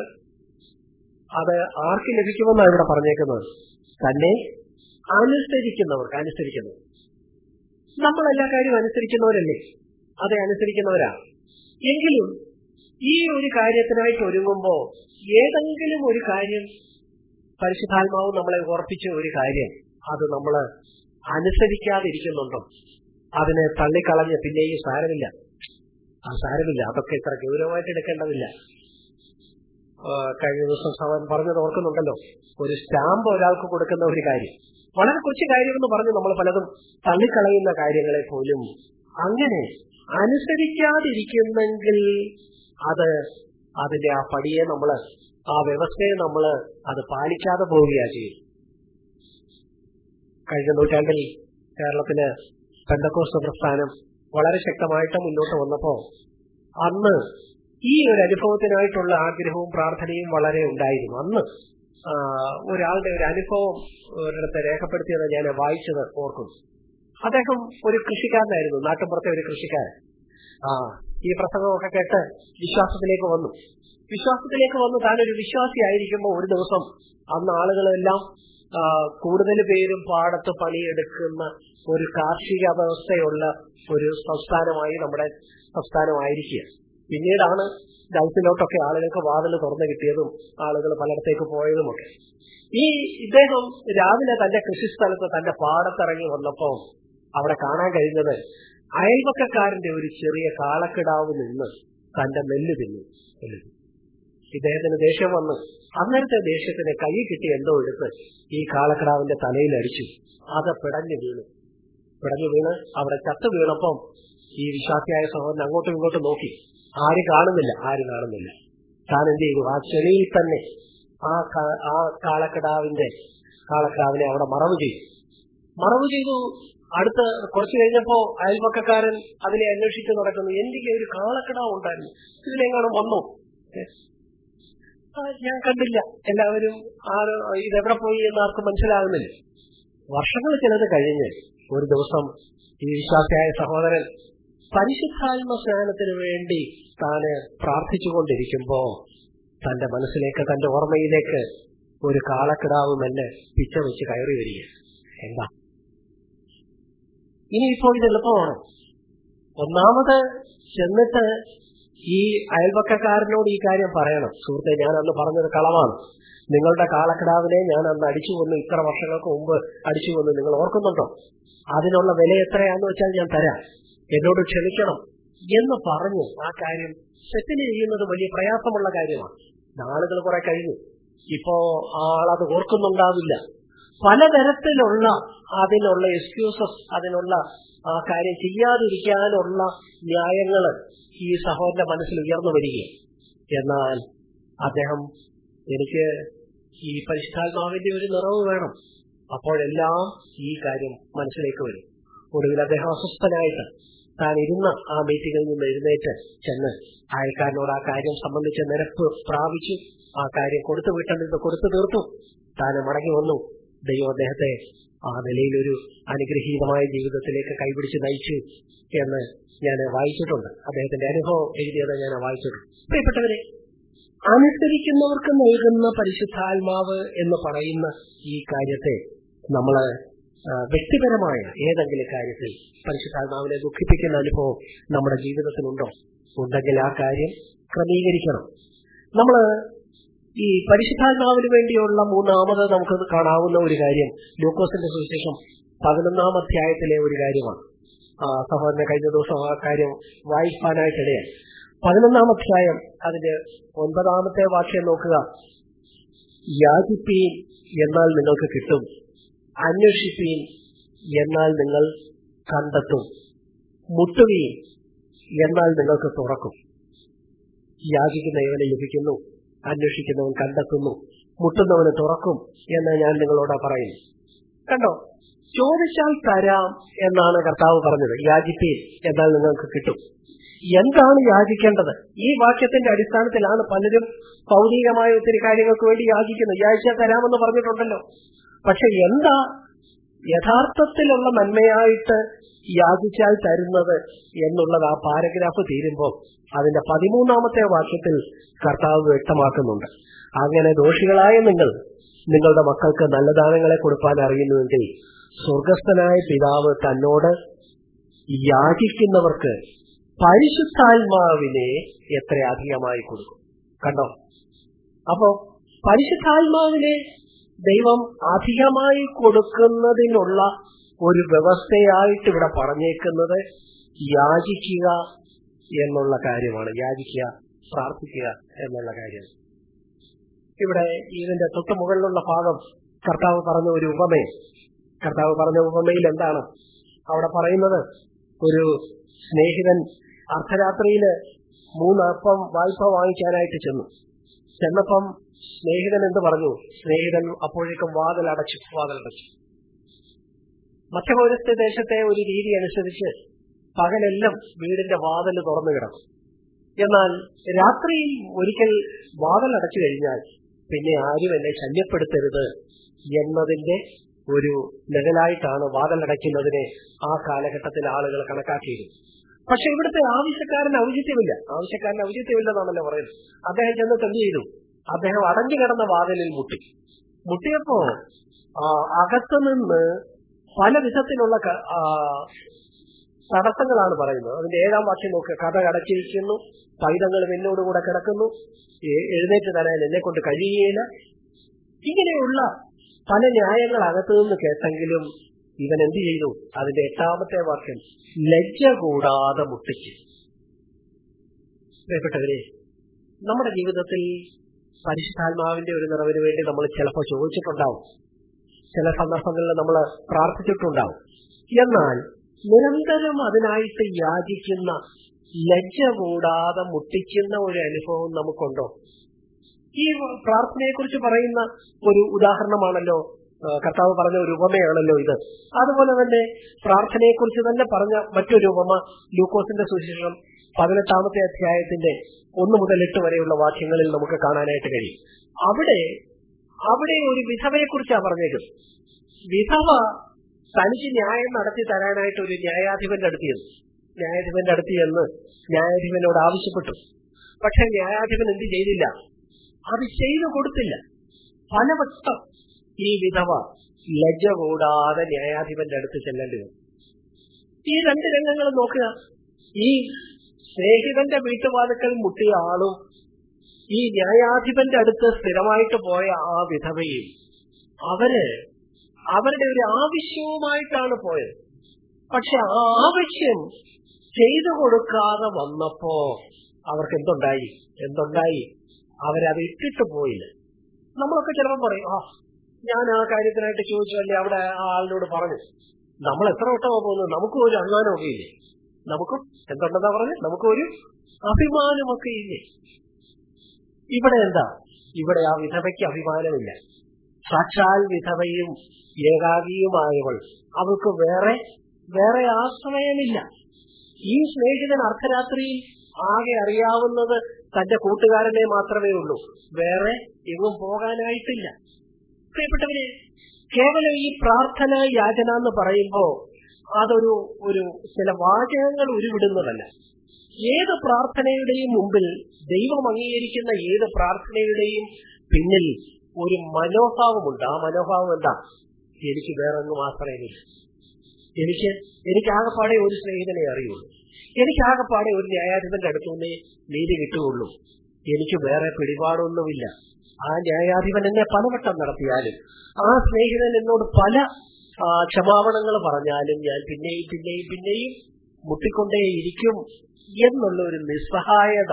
അത് ആർക്ക് ലഭിക്കുമെന്നാണ് ഇവിടെ പറഞ്ഞേക്കുന്നത്? തന്നെ അനുസരിക്കുന്നവർക്ക്. അനുസരിക്കുന്നവർ നമ്മൾ എല്ലാ കാര്യവും അനുസരിക്കുന്നവരല്ലേ? അതെ, അനുസരിക്കുന്നവരാണ്. എങ്കിലും ഈ ഒരു കാര്യത്തിനായിട്ട് ഒരുങ്ങുമ്പോൾ ഏതെങ്കിലും ഒരു കാര്യം പരിശുദ്ധാത്മാവ് നമ്മളെ ഓർപ്പിച്ച ഒരു കാര്യം അത് നമ്മൾ അനുസരിക്കാതിരിക്കുന്നുണ്ടോ? അതിനെ തള്ളിക്കളഞ്ഞ് പിന്നെയും സാരമില്ല, ആ സാരമില്ല, അതൊക്കെ ഇത്ര ഗൗരവമായിട്ട് എടുക്കേണ്ടതില്ല, കഴിഞ്ഞ ദിവസം അവൻ പറഞ്ഞത് ഓർക്കുന്നുണ്ടല്ലോ, ഒരു സ്റ്റാമ്പ് ഒരാൾക്ക് കൊടുക്കുന്ന ഒരു കാര്യം, വളരെ കൊച്ചു കാര്യമെന്ന് പറഞ്ഞ് നമ്മൾ പലതും തള്ളിക്കളയുന്ന കാര്യങ്ങളെ പോലും അങ്ങനെ അനുസരിക്കാതിരിക്കുന്നെങ്കിൽ അത് അതിന്റെ ആ പടിയെ നമ്മള്, ആ വ്യവസ്ഥയെ നമ്മള് അത് പാലിക്കാതെ പോവുകയാ ചെയ്യും. കഴിഞ്ഞ നൂറ്റാണ്ടിൽ കേരളത്തില് പെന്തക്കോസ്ത് പ്രസ്ഥാനം വളരെ ശക്തമായിട്ട് മുന്നോട്ട് വന്നപ്പോ അന്ന് ഈ ഒരു അനുഭവത്തിനായിട്ടുള്ള ആഗ്രഹവും പ്രാർത്ഥനയും വളരെ ഉണ്ടായിരുന്നു. അന്ന് ഒരാളുടെ ഒരു അനുഭവം ഒരിടത്ത് രേഖപ്പെടുത്തിയത് ഞാൻ വായിച്ചത് ഓർക്കുന്നു. അദ്ദേഹം ഒരു കൃഷിക്കാരനായിരുന്നു, നാട്ടിൻപുറത്തെ ഒരു കൃഷിക്കാരൻ. ആ ഈ പ്രസംഗമൊക്കെ കേട്ട് വിശ്വാസത്തിലേക്ക് വന്നു. വിശ്വാസത്തിലേക്ക് വന്ന് താനൊരു വിശ്വാസിയായിരിക്കുമ്പോൾ ഒരു ദിവസം അന്ന് ആളുകളെല്ലാം കൂടുതൽ പേരും പാടത്ത് പണിയെടുക്കുന്ന ഒരു കാർഷിക വ്യവസ്ഥയുള്ള ഒരു സംസ്ഥാനമായി നമ്മുടെ സംസ്ഥാനമായിരിക്കുക. പിന്നീടാണ് ഗൾഫിലോട്ടൊക്കെ ആളുകൾക്ക് വാതിൽ തുറന്നു കിട്ടിയതും ആളുകൾ പലയിടത്തേക്ക് പോയതുമൊക്കെ. ഈ ഇദ്ദേഹം രാവിലെ തന്റെ കൃഷിസ്ഥലത്ത് തന്റെ പാടത്തിറങ്ങി വന്നപ്പോ അവിടെ കാണാൻ കഴിഞ്ഞത് അയൽവക്കക്കാരന്റെ ഒരു ചെറിയ കാളക്കിടാവ് നിന്ന് തന്റെ നെല്ല് തിന്നു. ഇദ്ദേഹത്തിന് ദേഷ്യം വന്ന് അന്നേരത്തെ ദേഷ്യത്തിന് കൈ കിട്ടി എന്തോ എടുത്ത് ഈ കാളക്കിടാവിന്റെ തലയിൽ അടിച്ചു. അത് പിടഞ്ഞു വീണു. പിടഞ്ഞു വീണ് അവിടെ ചത്തു വീണപ്പം ഈ വിശ്വാസിയായ സഹോദരൻ അങ്ങോട്ടും ഇങ്ങോട്ടും നോക്കി, ആരും കാണുന്നില്ല ആരും കാണുന്നില്ല താൻ എന്ത് ചെയ്തു, ആ ചെളിയിൽ തന്നെ ആ ആ കാളക്കിടാവിന്റെ കാളക്കിടാവിനെ അവിടെ മറവ് ചെയ്തു. മറവ് ചെയ്തു അടുത്ത് കുറച്ചു കഴിഞ്ഞപ്പോ അയൽപക്കക്കാരൻ അതിനെ അന്വേഷിച്ച് നടക്കുന്നു. എനിക്ക് ഒരു കാളക്കിടാവ് ഉണ്ടായിരുന്നു, ഇതിനെങ്ങാനും വന്നോ? ഞാൻ കണ്ടില്ല. എല്ലാവരും ആരോ ഇതെവിടെ പോയി എന്ന് ആർക്കും മനസ്സിലാകുന്നില്ല. വർഷങ്ങൾ ചിലത് കഴിഞ്ഞ് ഒരു ദിവസം ഈ വിശ്വാസിയായ സഹോദരൻ പരിശുദ്ധാത്മ സ്നാനത്തിന് വേണ്ടി താന് പ്രാർത്ഥിച്ചുകൊണ്ടിരിക്കുമ്പോ തന്റെ മനസ്സിലേക്ക്, തന്റെ ഓർമ്മയിലേക്ക് ഒരു കാളക്കിടാവ് മെല്ലെ പിച്ച വെച്ച് കയറി വരിക. എന്താ ഇനിയിപ്പോ ഇത് എളുപ്പമാണ്. ഒന്നാമത് ചെന്നിട്ട് ഈ അയൽപക്കക്കാരനോട് ഈ കാര്യം പറയണം, സുഹൃത്തെ ഞാൻ അന്ന് പറഞ്ഞത് കളവാണ്, നിങ്ങളുടെ കാളക്കിടാവിനെ ഞാൻ അന്ന് അടിച്ചു കൊന്നു, ഇത്ര വർഷങ്ങൾക്ക് മുമ്പ് അടിച്ചു കൊന്നു, നിങ്ങൾ ഓർക്കുന്നുണ്ടോ? അതിനുള്ള വില എത്രയാന്ന് വെച്ചാൽ ഞാൻ തരാം, എന്നോട് ക്ഷമിക്കണം എന്ന് പറഞ്ഞു ആ കാര്യം സെറ്റിൽ ചെയ്യുന്നത് വലിയ പ്രയാസമുള്ള കാര്യമാണ്. നാളുകൾ കുറെ കഴിഞ്ഞു, ഇപ്പോ ആളത് ഓർക്കുന്നുണ്ടാവില്ല. പലതരത്തിലുള്ള അതിനുള്ള എക്സ്ക്യൂസസ്, അതിനുള്ള ആ കാര്യം ചെയ്യാതിരിക്കാനുള്ള ന്യായങ്ങള് ഈ സഹോദരന്റെ മനസ്സിൽ ഉയർന്നു വരികയും, എന്നാൽ അദ്ദേഹം എനിക്ക് ഈ പരിശുദ്ധാത്മാവിന്റെ ഒരു നിറവ് വേണം, അപ്പോഴെല്ലാം ഈ കാര്യം മനസ്സിലേക്ക് വരും. ഒടുവിൽ അദ്ദേഹം അസ്വസ്ഥനായിട്ട് താൻ ഇരുന്ന ആ മീറ്റിംഗിൽ നിന്ന് എഴുന്നേറ്റ് ചെന്ന് അയൽക്കാരനോട് ആ കാര്യം സംബന്ധിച്ച് നിരപ്പ് പ്രാപിച്ചു. ആ കാര്യം കൊടുത്തു വിട്ടത് കൊടുത്തു തീർത്തു. താൻ മടങ്ങി വന്നു. ദൈവം അദ്ദേഹത്തെ ആ നിലയിലൊരു അനുഗ്രഹീതമായ ജീവിതത്തിലേക്ക് കൈപിടിച്ച് നയിച്ചു എന്ന് ഞാൻ വായിച്ചിട്ടുണ്ട്. അദ്ദേഹത്തിന്റെ അനുഭവം എഴുതിയത് ഞാൻ വായിച്ചിട്ടുണ്ട്. പ്രിയപ്പെട്ടവരെ, അനുസരിക്കുന്നവർക്ക് നൽകുന്ന പരിശുദ്ധാത്മാവ് എന്ന് പറയുന്ന ഈ കാര്യത്തെ നമ്മള് വ്യക്തിപരമായ ഏതെങ്കിലും കാര്യത്തിൽ പരിശുദ്ധാത്മാവിനെ ദുഃഖിപ്പിക്കുന്ന അനുഭവം നമ്മുടെ ജീവിതത്തിലുണ്ടോ? ഉണ്ടെങ്കിൽ ആ കാര്യം ക്രമീകരിക്കണം. നമ്മള് ഈ പരിശുദ്ധാത്മാവിന് വേണ്ടിയുള്ള മൂന്നാമത് നമുക്ക് കാണാവുന്ന ഒരു കാര്യം ലൂക്കോസിന്റെ സുവിശേഷം പതിനൊന്നാം അധ്യായത്തിലെ ഒരു കാര്യമാണ്. ആ സഹോദരനെ കഴിഞ്ഞ ദിവസം ആ കാര്യം വായിക്കാനായിട്ടിടയായി. പതിനൊന്നാം അധ്യായം അതിന്റെ ഒൻപതാമത്തെ വാക്യം നോക്കുക. യാചിപ്പീൻ എന്നാൽ നിങ്ങൾക്ക് കിട്ടും, അന്വേഷിപ്പീൻ എന്നാൽ നിങ്ങൾ കണ്ടെത്തും, മുട്ടുവീൻ എന്നാൽ നിങ്ങൾക്ക് തുറക്കും. യാചിക്കുന്നവന് ലഭിക്കുന്നു, അന്വേഷിക്കുന്നവൻ കണ്ടെത്തുന്നു, മുട്ടുന്നവന് തുറക്കും എന്ന് ഞാൻ നിങ്ങളോട് പറയുന്നു. കണ്ടോ, ചോദിച്ചാൽ തരാം എന്നാണ് കർത്താവ് പറഞ്ഞത്. യാചിപ്പീൻ എന്നാൽ നിങ്ങൾക്ക് കിട്ടും. എന്താണ് യാചിക്കേണ്ടത്? ഈ വാക്യത്തിന്റെ അടിസ്ഥാനത്തിലാണ് പലരും ഭൗതികമായ ഒത്തിരി കാര്യങ്ങൾക്ക് വേണ്ടി യാചിക്കുന്നത്. യാചിച്ചാൽ തരാമെന്ന് പറഞ്ഞിട്ടുണ്ടല്ലോ. പക്ഷെ എന്താ യഥാർത്ഥത്തിലുള്ള നന്മയായിട്ട് യാചിച്ചാൽ തരുന്നത് എന്നുള്ളത് ആ പാരഗ്രാഫ് തീരുമ്പോൾ അതിന്റെ പതിമൂന്നാമത്തെ വാക്യത്തിൽ കർത്താവ് വ്യക്തമാക്കുന്നുണ്ട്. അങ്ങനെ ദോഷികളായ നിങ്ങൾ നിങ്ങളുടെ മക്കൾക്ക് നല്ല ദാനങ്ങളെ കൊടുക്കാൻ അറിയുന്നുവെങ്കിൽ സ്വർഗസ്ഥനായ പിതാവ് തന്നോട് യാചിക്കുന്നവർക്ക് പരിശുദ്ധാത്മാവിനെ എത്ര അധികമായി കൊടുക്കും. കണ്ടോ, അപ്പോ പരിശുദ്ധാത്മാവിനെ ദൈവം അധികമായി കൊടുക്കുന്നതിനുള്ള ഒരു വ്യവസ്ഥയായിട്ട് ഇവിടെ പറഞ്ഞേക്കുന്നത് യാചിക്കുക എന്നുള്ള കാര്യമാണ്. യാചിക്കുക, പ്രാർത്ഥിക്കുക എന്നുള്ള കാര്യം. ഇവിടെ ഇതിന്റെ തൊട്ട് മുകളിലുള്ള ഭാഗം കർത്താവ് പറഞ്ഞ ഒരു ഉപമയെ കർത്താവ് പറഞ്ഞ ഉപമയിൽ എന്താണ് അവിടെ പറയുന്നത്? ഒരു സ്നേഹിതൻ അർദ്ധരാത്രിയില് മൂന്നപ്പം വായ്പ വാങ്ങിക്കാനായിട്ട് ചെന്നു. ചെന്നപ്പം സ്നേഹിതൻ എന്ത് പറഞ്ഞു? സ്നേഹിതൻ അപ്പോഴേക്കും വാതിലടച്ചു വാതിലടച്ചു മധ്യപൗരസ്ത്യ ദേശത്തെ ഒരു രീതി അനുസരിച്ച് പകലെല്ലാം വീടിന്റെ വാതിൽ തുറന്നു കിടക്കും. എന്നാൽ രാത്രിയിൽ ഒരിക്കൽ വാതിലടച്ചു കഴിഞ്ഞാൽ പിന്നെ ആരും എന്നെ ശല്യപ്പെടുത്തരുത് എന്നതിന്റെ ഒരു നിഴലായിട്ടാണ് വാതിലടയ്ക്കുന്നതിനെ ആ കാലഘട്ടത്തിൽ ആളുകൾ കണക്കാക്കിയിരുന്നത്. പക്ഷെ ഇവിടുത്തെ ആവശ്യക്കാരന് ഔചിത്യമില്ല. ആവശ്യക്കാരന് ഔചിത്യമില്ലെന്നാണല്ലോ പറയുന്നത്. അദ്ദേഹം ചെന്നിട്ട് എന്ത് ചെയ്തു? അദ്ദേഹം അടഞ്ഞു കിടന്ന വാതിലിൽ മുട്ടി. മുട്ടിയപ്പോ അകത്തുനിന്ന് പല വിധത്തിലുള്ള തടസ്സങ്ങളാണ് പറയുന്നത്. അതിന്റെ ഏഴാം വാക്യം നോക്കുക. കഥ അടച്ചിരിക്കുന്നു, പൈതങ്ങളും എന്നോടുകൂടെ കിടക്കുന്നു, എഴുന്നേറ്റ് തരാൻ എന്നെ കൊണ്ട് കഴിയുകയില്ല. ഇങ്ങനെയുള്ള പല ന്യായങ്ങൾ അകത്തു നിന്ന് കേട്ടെങ്കിലും ഇവൻ എന്ത് ചെയ്തു? അതിന്റെ എട്ടാമത്തെ വാക്യം, ലജ്ജ കൂടാതെ മുട്ടിച്ചു. പ്രിയപ്പെട്ടവരെ, നമ്മുടെ ജീവിതത്തിൽ പരിശുദ്ധാത്മാവിന്റെ ഒരു നിറവിന് വേണ്ടി നമ്മൾ ചിലപ്പോൾ ചോദിച്ചിട്ടുണ്ടാവും, ചില സന്ദർഭങ്ങളിൽ നമ്മൾ പ്രാർത്ഥിച്ചിട്ടുണ്ടാവും. എന്നാൽ നിരന്തരം അതിനായിട്ട് യാചിക്കുന്ന, ലജ്ജ കൂടാതെ മുട്ടിക്കുന്ന ഒരു അനുഭവം നമുക്കുണ്ടോ? ഈ പ്രാർത്ഥനയെക്കുറിച്ച് പറയുന്ന ഒരു ഉദാഹരണമാണല്ലോ, കർത്താവ് പറഞ്ഞ ഒരു ഉപമയാണല്ലോ ഇത്. അതുപോലെ തന്നെ പ്രാർത്ഥനയെക്കുറിച്ച് തന്നെ പറഞ്ഞ മറ്റൊരു ഉപമ ലൂക്കോസിന്റെ സുവിശേഷം പതിനെട്ടാമത്തെ അധ്യായത്തിന്റെ ഒന്ന് മുതൽ എട്ട് വരെയുള്ള വാക്യങ്ങളിൽ നമുക്ക് കാണാനായിട്ട് കഴിയും. അവിടെ അവിടെ ഒരു വിധവയെക്കുറിച്ചാണ് പറഞ്ഞേക്കുന്നത്. വിധവ തനിക്ക് ന്യായം നടത്തി തരാനായിട്ട് ഒരു ന്യായാധിപന്റെ അടുത്ത് ചെന്നു. ന്യായാധിപന്റെ അടുത്ത് ചെന്ന് ന്യായാധിപനോട് ആവശ്യപ്പെട്ടു. പക്ഷെ ന്യായാധിപൻ എന്ത് ചെയ്തില്ല? അത് ചെയ്തു കൊടുത്തില്ല. പലവട്ടം ഈ വിധവ ലജ്ജ കൂടാതെ ന്യായാധിപന്റെ അടുത്ത് ചെല്ലേണ്ടി വന്നു. ഈ രണ്ട് രംഗങ്ങൾ നോക്കുക. ഈ സ്നേഹിതന്റെ വീട്ടുവാതുക്കൾ മുട്ടിയ ആളും ഈ ന്യായാധിപന്റെ അടുത്ത് സ്ഥിരമായിട്ട് പോയ ആ വിധവയും അവര് അവരുടെ ഒരു ആവശ്യവുമായിട്ടാണ് പോയത്. പക്ഷെ ആ ആവശ്യം ചെയ്തു കൊടുക്കാതെ വന്നപ്പോ അവർക്ക് എന്തുണ്ടായി എന്തുണ്ടായി അവരത് ഇട്ടിട്ട് പോയില്ല. നമ്മളൊക്കെ ചിലപ്പോൾ പറയും, ആ ഞാൻ ആ കാര്യത്തിനായിട്ട് ചോദിച്ചു, അല്ലേ അവിടെ ആ ആളിനോട് പറഞ്ഞു. നമ്മൾ എത്ര വട്ടമാ പോകുന്നത്? നമുക്കും ഒരു അഭിമാനമൊക്കെ ഇല്ലേ? നമുക്കും എന്തുണ്ടെന്നാ പറഞ്ഞ് നമുക്കും ഒരു അഭിമാനമൊക്കെ ഇല്ലേ? ഇവിടെ എന്താ? ഇവിടെ ആ വിധവയ്ക്ക് അഭിമാനമില്ല. സാക്ഷാൽ വിധവയും ഏകാഗിയുമായവൾ, അവൾക്ക് വേറെ വേറെ ആശ്രയമില്ല. ഈ സ്നേഹിതൻ അർദ്ധരാത്രിയിൽ ആകെ അറിയാവുന്നത് തന്റെ കൂട്ടുകാരനെ മാത്രമേ ഉള്ളൂ, വേറെ എങ്ങും പോകാനായിട്ടില്ല. പ്രിയപ്പെട്ടവരെ, കേവലം ഈ പ്രാർത്ഥന യാചന എന്ന് പറയുമ്പോ അതൊരു ഒരു ചില വാചകങ്ങൾ ഉരുവിടുന്നതല്ല. ഏത് പ്രാർത്ഥനയുടെയും മുമ്പിൽ, ദൈവം അംഗീകരിക്കുന്ന ഏത് പ്രാർത്ഥനയുടെയും പിന്നിൽ ഒരു മനോഭാവമുണ്ട്. ആ മനോഭാവം എന്താ? എനിക്ക് വേറെ ഒന്നും ആശ്രയമില്ല. എനിക്ക് എനിക്ക് ആകെപ്പാടെ ഒരു സ്നേഹിതനെ അറിയുള്ളൂ. എനിക്ക് ആകെപ്പാടെ ഒരു ന്യായാധിപന്റെ അടുത്തുനിന്നേ നീതി കിട്ടുകയുള്ളൂ. എനിക്ക് വേറെ പിടിപാടൊന്നുമില്ല. ആ ന്യായാധിപൻ എന്നെ പലവട്ടം നടത്തിയാലും, ആ സ്നേഹിതൻ എന്നോട് പല ക്ഷമാപണങ്ങൾ പറഞ്ഞാലും ഞാൻ പിന്നെയും പിന്നെയും പിന്നെയും മുട്ടിക്കൊണ്ടേയിരിക്കും എന്നുള്ള ഒരു നിസ്സഹായത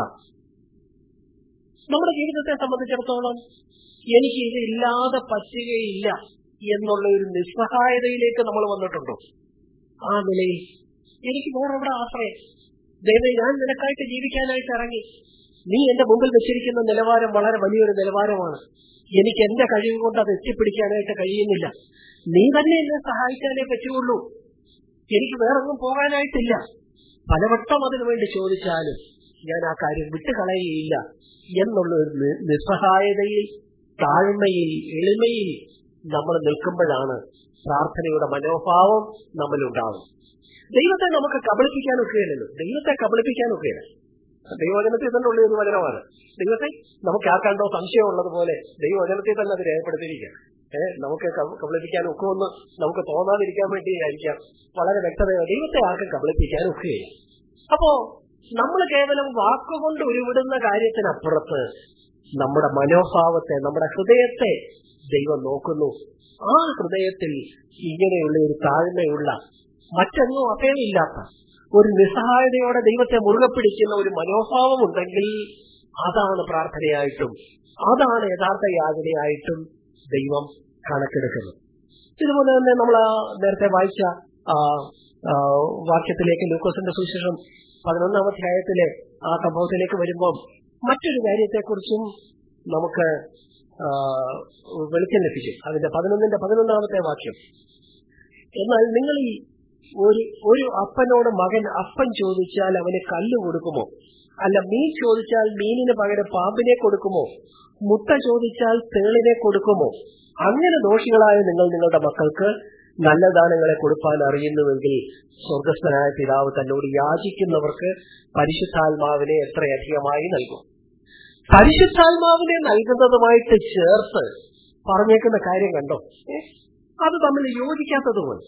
നമ്മുടെ ജീവിതത്തെ സംബന്ധിച്ചിടത്തോളം എനിക്ക് ഇത് ഇല്ലാതെ പറ്റുകയില്ല എന്നുള്ള ഒരു നിസ്സഹായതയിലേക്ക് നമ്മൾ വന്നിട്ടുണ്ടോ? ആ നിലയിൽ എനിക്ക് വേറെ എവിടെ ആശ്രയം? ദൈവമേ, ഞാൻ നിനക്കായിട്ട് ജീവിക്കാനായിട്ട് ഇറങ്ങി. നീ എന്റെ മുമ്പിൽ വെച്ചിരിക്കുന്ന നിലവാരം വളരെ വലിയൊരു നിലവാരമാണ്. എനിക്ക് എന്റെ കഴിവ് കൊണ്ട് അത് എത്തിപ്പിടിക്കാനായിട്ട് കഴിയുന്നില്ല. നീ തന്നെ എന്നെ സഹായിക്കാനേ പറ്റുള്ളൂ. എനിക്ക് വേറൊന്നും പോകാനായിട്ടില്ല. പലവട്ടം അതിനു വേണ്ടി ചോദിച്ചാലും ഞാൻ ആ കാര്യം വിട്ടുകളയുകയില്ല എന്നുള്ള ഒരു നിസ്സഹായതയിൽ, താഴ്മയിൽ, എളിമയിൽ നമ്മൾ നിൽക്കുമ്പോഴാണ് പ്രാർത്ഥനയുടെ മനോഭാവം നമ്മളുണ്ടാകും. ദൈവത്തെ നമുക്ക് കബളിപ്പിക്കാനൊക്കെയല്ലോ. ദൈവത്തെ കബളിപ്പിക്കാനൊക്കെയാണ്. ദൈവവചനത്തിൽ തന്നെ ഉള്ള ഒരു വചനമാണ്. ദൈവത്തെ നമുക്ക് ആർക്കാണ്ടോ സംശയമുള്ളതുപോലെ ദൈവവചനത്തിൽ തന്നെ അത് രേഖപ്പെടുത്തിയിരിക്കുകയാണ്. ഏഹ് നമുക്ക് കബളിപ്പിക്കാൻ ഒക്കുമെന്ന് നമുക്ക് തോന്നാതിരിക്കാൻ വേണ്ടിയായിരിക്കാം വളരെ വ്യക്തതയോ. ദൈവത്തെ ആർക്കും കബളിപ്പിക്കാൻ ഒക്കുകയില്ല. അപ്പോ നമ്മൾ കേവലം വാക്കുകൊണ്ട് ഉരുവിടുന്ന കാര്യത്തിനപ്പുറത്ത് നമ്മുടെ മനോഭാവത്തെ, നമ്മുടെ ഹൃദയത്തെ ദൈവം നോക്കുന്നു. ആ ഹൃദയത്തിൽ ഇങ്ങനെയുള്ള ഒരു താഴ്മയുള്ള, മറ്റൊന്നും അപേക്ഷയില്ലാത്ത, ഒരു നിസ്സഹായതയോടെ ദൈവത്തെ മുറുകെ പിടിക്കുന്ന ഒരു മനോഭാവം ഉണ്ടെങ്കിൽ അതാണ് പ്രാർത്ഥനയായിട്ടും അതാണ് യഥാർത്ഥ യാചനയായിട്ടും ദൈവം കണക്കെടുക്കുന്നത്. ഇതുപോലെ തന്നെ നമ്മൾ നേരത്തെ വായിച്ച വാക്യത്തിലേക്ക്, ലൂക്കോസിന്റെ സുവിശേഷം പതിനൊന്നാം അധ്യായത്തിലെ ആ സംഭവത്തിലേക്ക് വരുമ്പോൾ മറ്റൊരു കാര്യത്തെക്കുറിച്ചും നമുക്ക് വെളിച്ചം ലഭിക്കും. അതിന്റെ പതിനൊന്നിന്റെ പതിനൊന്നാമത്തെ വാക്യം, എന്നാൽ നിങ്ങൾ ഈ ഒരു ഒരു അപ്പനോട് മകൻ അപ്പം ചോദിച്ചാൽ അവന് കല്ല് കൊടുക്കുമോ? അല്ല, മീൻ ചോദിച്ചാൽ മീനിന് പകരം പാമ്പിനെ കൊടുക്കുമോ? മുട്ട ചോദിച്ചാൽ തേളിനെ കൊടുക്കുമോ? അങ്ങനെ ദോഷികളായ നിങ്ങൾ നിങ്ങളുടെ മക്കൾക്ക് നല്ല ദാനങ്ങളെ കൊടുപ്പാൻ അറിയുന്നുവെങ്കിൽ സ്വർഗസ്ഥനായ പിതാവ് തന്നോട് യാചിക്കുന്നവർക്ക് പരിശുദ്ധാത്മാവിനെ എത്രയധികമായി നൽകും. പരിശുദ്ധാത്മാവിനെ നൽകുന്നതുമായിട്ട് ചേർത്ത് പറഞ്ഞേക്കുന്ന കാര്യം കണ്ടോ? അത് തമ്മിൽ യോജിക്കാത്തതുപോലെ.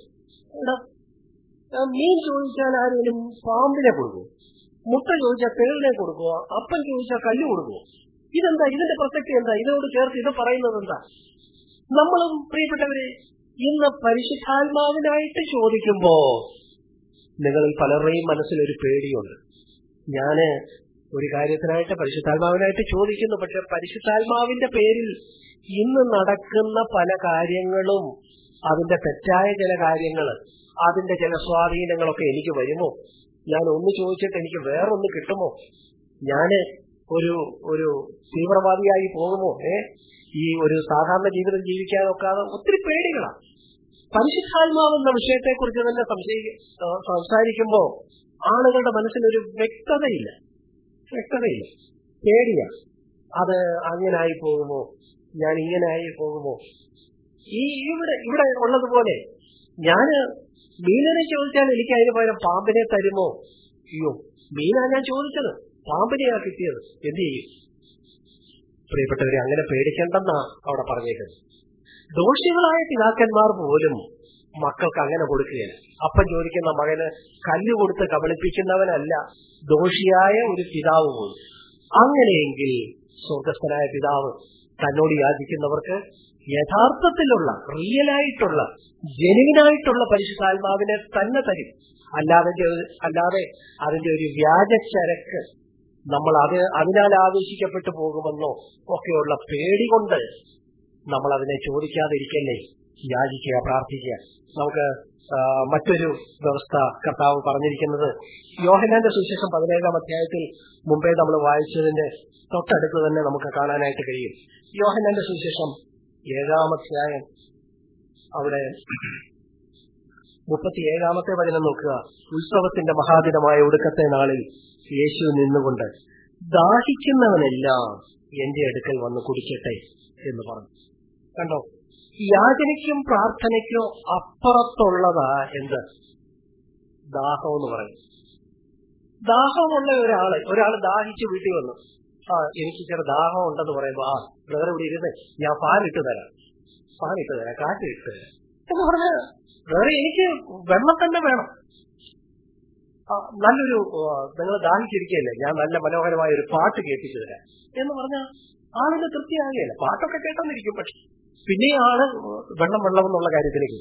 മീൻ ചോദിച്ചാൽ ആരെങ്കിലും പാമ്പിനെ കൊടുക്കുമോ? മുട്ട ചോദിച്ചാൽ തേളിനെ കൊടുക്കുമോ? അപ്പം ചോദിച്ചാൽ കല്ല് കൊടുക്കുമോ? ഇതെന്താ? ഇതിന്റെ പ്രസക്തി എന്താ? ഇതിനോട് ചേർത്ത് ഇത് പറയുന്നത് എന്താ? നമ്മളും പ്രിയപ്പെട്ടവരെ ഇന്ന് പരിശുദ്ധാത്മാവിനായിട്ട് ചോദിക്കുമ്പോ നിങ്ങളിൽ പലരുടെയും മനസ്സിലൊരു പേടിയുണ്ട്. ഞാന് ഒരു കാര്യത്തിനായിട്ട് പരിശുദ്ധാത്മാവിനായിട്ട് ചോദിക്കുന്നു, പക്ഷെ പരിശുദ്ധാത്മാവിന്റെ പേരിൽ ഇന്ന് നടക്കുന്ന പല കാര്യങ്ങളും, അതിന്റെ തെറ്റായ ചില കാര്യങ്ങൾ, അതിന്റെ ചില സ്വാധീനങ്ങളൊക്കെ എനിക്ക് വരുമോ? ഞാൻ ഒന്ന് ചോദിച്ചിട്ട് എനിക്ക് വേറൊന്ന് കിട്ടുമോ? ഞാന് ഒരു ഒരു തീവ്രവാദിയായി പോകുമോ? ഏ ഈ ഒരു സാധാരണ ജീവിതം ജീവിക്കാനൊക്കാതെ ഒത്തിരി പേടികളാണ്. പരിശുദ്ധാത്മാവെന്ന വിഷയത്തെക്കുറിച്ച് തന്നെ സംസാരിക്കുമ്പോ ആളുകളുടെ മനസ്സിലൊരു വ്യക്തതയില്ല വ്യക്തതയില്ല പേടിയാ. അത് അങ്ങനായി പോകുമോ? ഞാൻ ഇങ്ങനായി പോകുമോ? ഈ ഇവിടെ ഇവിടെ ഉള്ളതുപോലെ ഞാന് മീനിനെ ചോദിച്ചാൽ എനിക്ക് അതിന് പകരം പാമ്പിനെ തരുമോ? അയ്യോ, മീനാ ഞാൻ ചോദിച്ചത്, പാമ്പിനെയാ കിട്ടിയത്, എന്ത് ചെയ്യും? പ്രിയപ്പെട്ടവരെ, അങ്ങനെ പേടിക്കണ്ടെന്നാ അവിടെ പറഞ്ഞേക്കുന്നത്. ദോഷികളായ പിതാക്കന്മാർ പോലും മക്കൾക്ക് അങ്ങനെ കൊടുക്കുകയാണ്. അപ്പം ചോദിക്കുന്ന മകന് കല്ല് കൊടുത്ത് കബളിപ്പിക്കുന്നവനല്ല ദോഷിയായ ഒരു പിതാവ് പോലും. അങ്ങനെയെങ്കിൽ സ്വർഗസ്ഥനായ പിതാവ് തന്നോട് യാചിക്കുന്നവർക്ക് യഥാർത്ഥത്തിലുള്ള, റിയലായിട്ടുള്ള, ജെനുവിനായിട്ടുള്ള പരിശുദ്ധാത്മാവിനെ തന്നെ തരും. അല്ലാതെ അല്ലാതെ അതിന്റെ ഒരു വ്യാജ ചരക്ക് നമ്മൾ അത് അതിനാൽ ആവേശിക്കപ്പെട്ടു പോകുമെന്നോ ഒക്കെയുള്ള പേടി കൊണ്ട് നമ്മൾ അതിനെ ചോദിക്കാതിരിക്കല്ലേ, യാചിക്കുക, പ്രാർത്ഥിക്കുക. നമുക്ക് മറ്റൊരു വ്യവസ്ഥ കർത്താവ് പറഞ്ഞിരിക്കുന്നത് യോഹന്നാന്റെ സുവിശേഷം പതിനേഴാം അധ്യായത്തിൽ മുമ്പേ നമ്മൾ വായിച്ചതിന്റെ തൊട്ടടുത്ത് തന്നെ നമുക്ക് കാണാനായിട്ട് കഴിയും. യോഹന്നാന്റെ സുവിശേഷം ഏഴാം അധ്യായം, അവിടെ മുപ്പത്തിയേഴാമത്തെ വചനം നോക്കുക. ഉത്സവത്തിന്റെ മഹാദിനമായ ഒടുക്കത്തെ നാളിൽ യേശു നിന്നുകൊണ്ട് ദാഹിക്കുന്നവനെല്ലാം എന്റെ അടുക്കൽ വന്ന് കുടിക്കട്ടെ എന്ന് പറഞ്ഞു. കണ്ടോ, യാചനയ്ക്കും പ്രാർത്ഥനയ്ക്കോ അപ്പുറത്തുള്ളതാ എന്ത്? ദാഹം എന്ന് പറയും. ദാഹമുള്ള ഒരാള് ഒരാള് ദാഹിച്ച് വീട്ടിൽ വന്നു, ആ എനിക്ക് ചെറു ദാഹം ഉണ്ടെന്ന് പറയുമ്പോ, ആ ബ്രദർ ഇവിടെ ഇരുന്ന് ഞാൻ പാലിട്ട് തരാം, പാലിട്ട് തരാം, കാറ്റ് ഇട്ട് തരാം എന്ന് പറഞ്ഞ വേറെ എനിക്ക് വെള്ളം തന്നെ വേണം. നല്ലൊരു നിങ്ങൾ ദാഹിച്ചിരിക്കുകയല്ലേ, ഞാൻ നല്ല മനോഹരമായ ഒരു പാട്ട് കേൾപ്പിച്ചു തരാം എന്ന് പറഞ്ഞാൽ ആളിന് തൃപ്തിയാകുകയല്ല. പാട്ടൊക്കെ കേട്ടെന്നിരിക്കും, പക്ഷെ പിന്നെ ആള് വെള്ളം വെള്ളം എന്നുള്ള കാര്യത്തിലേക്ക്.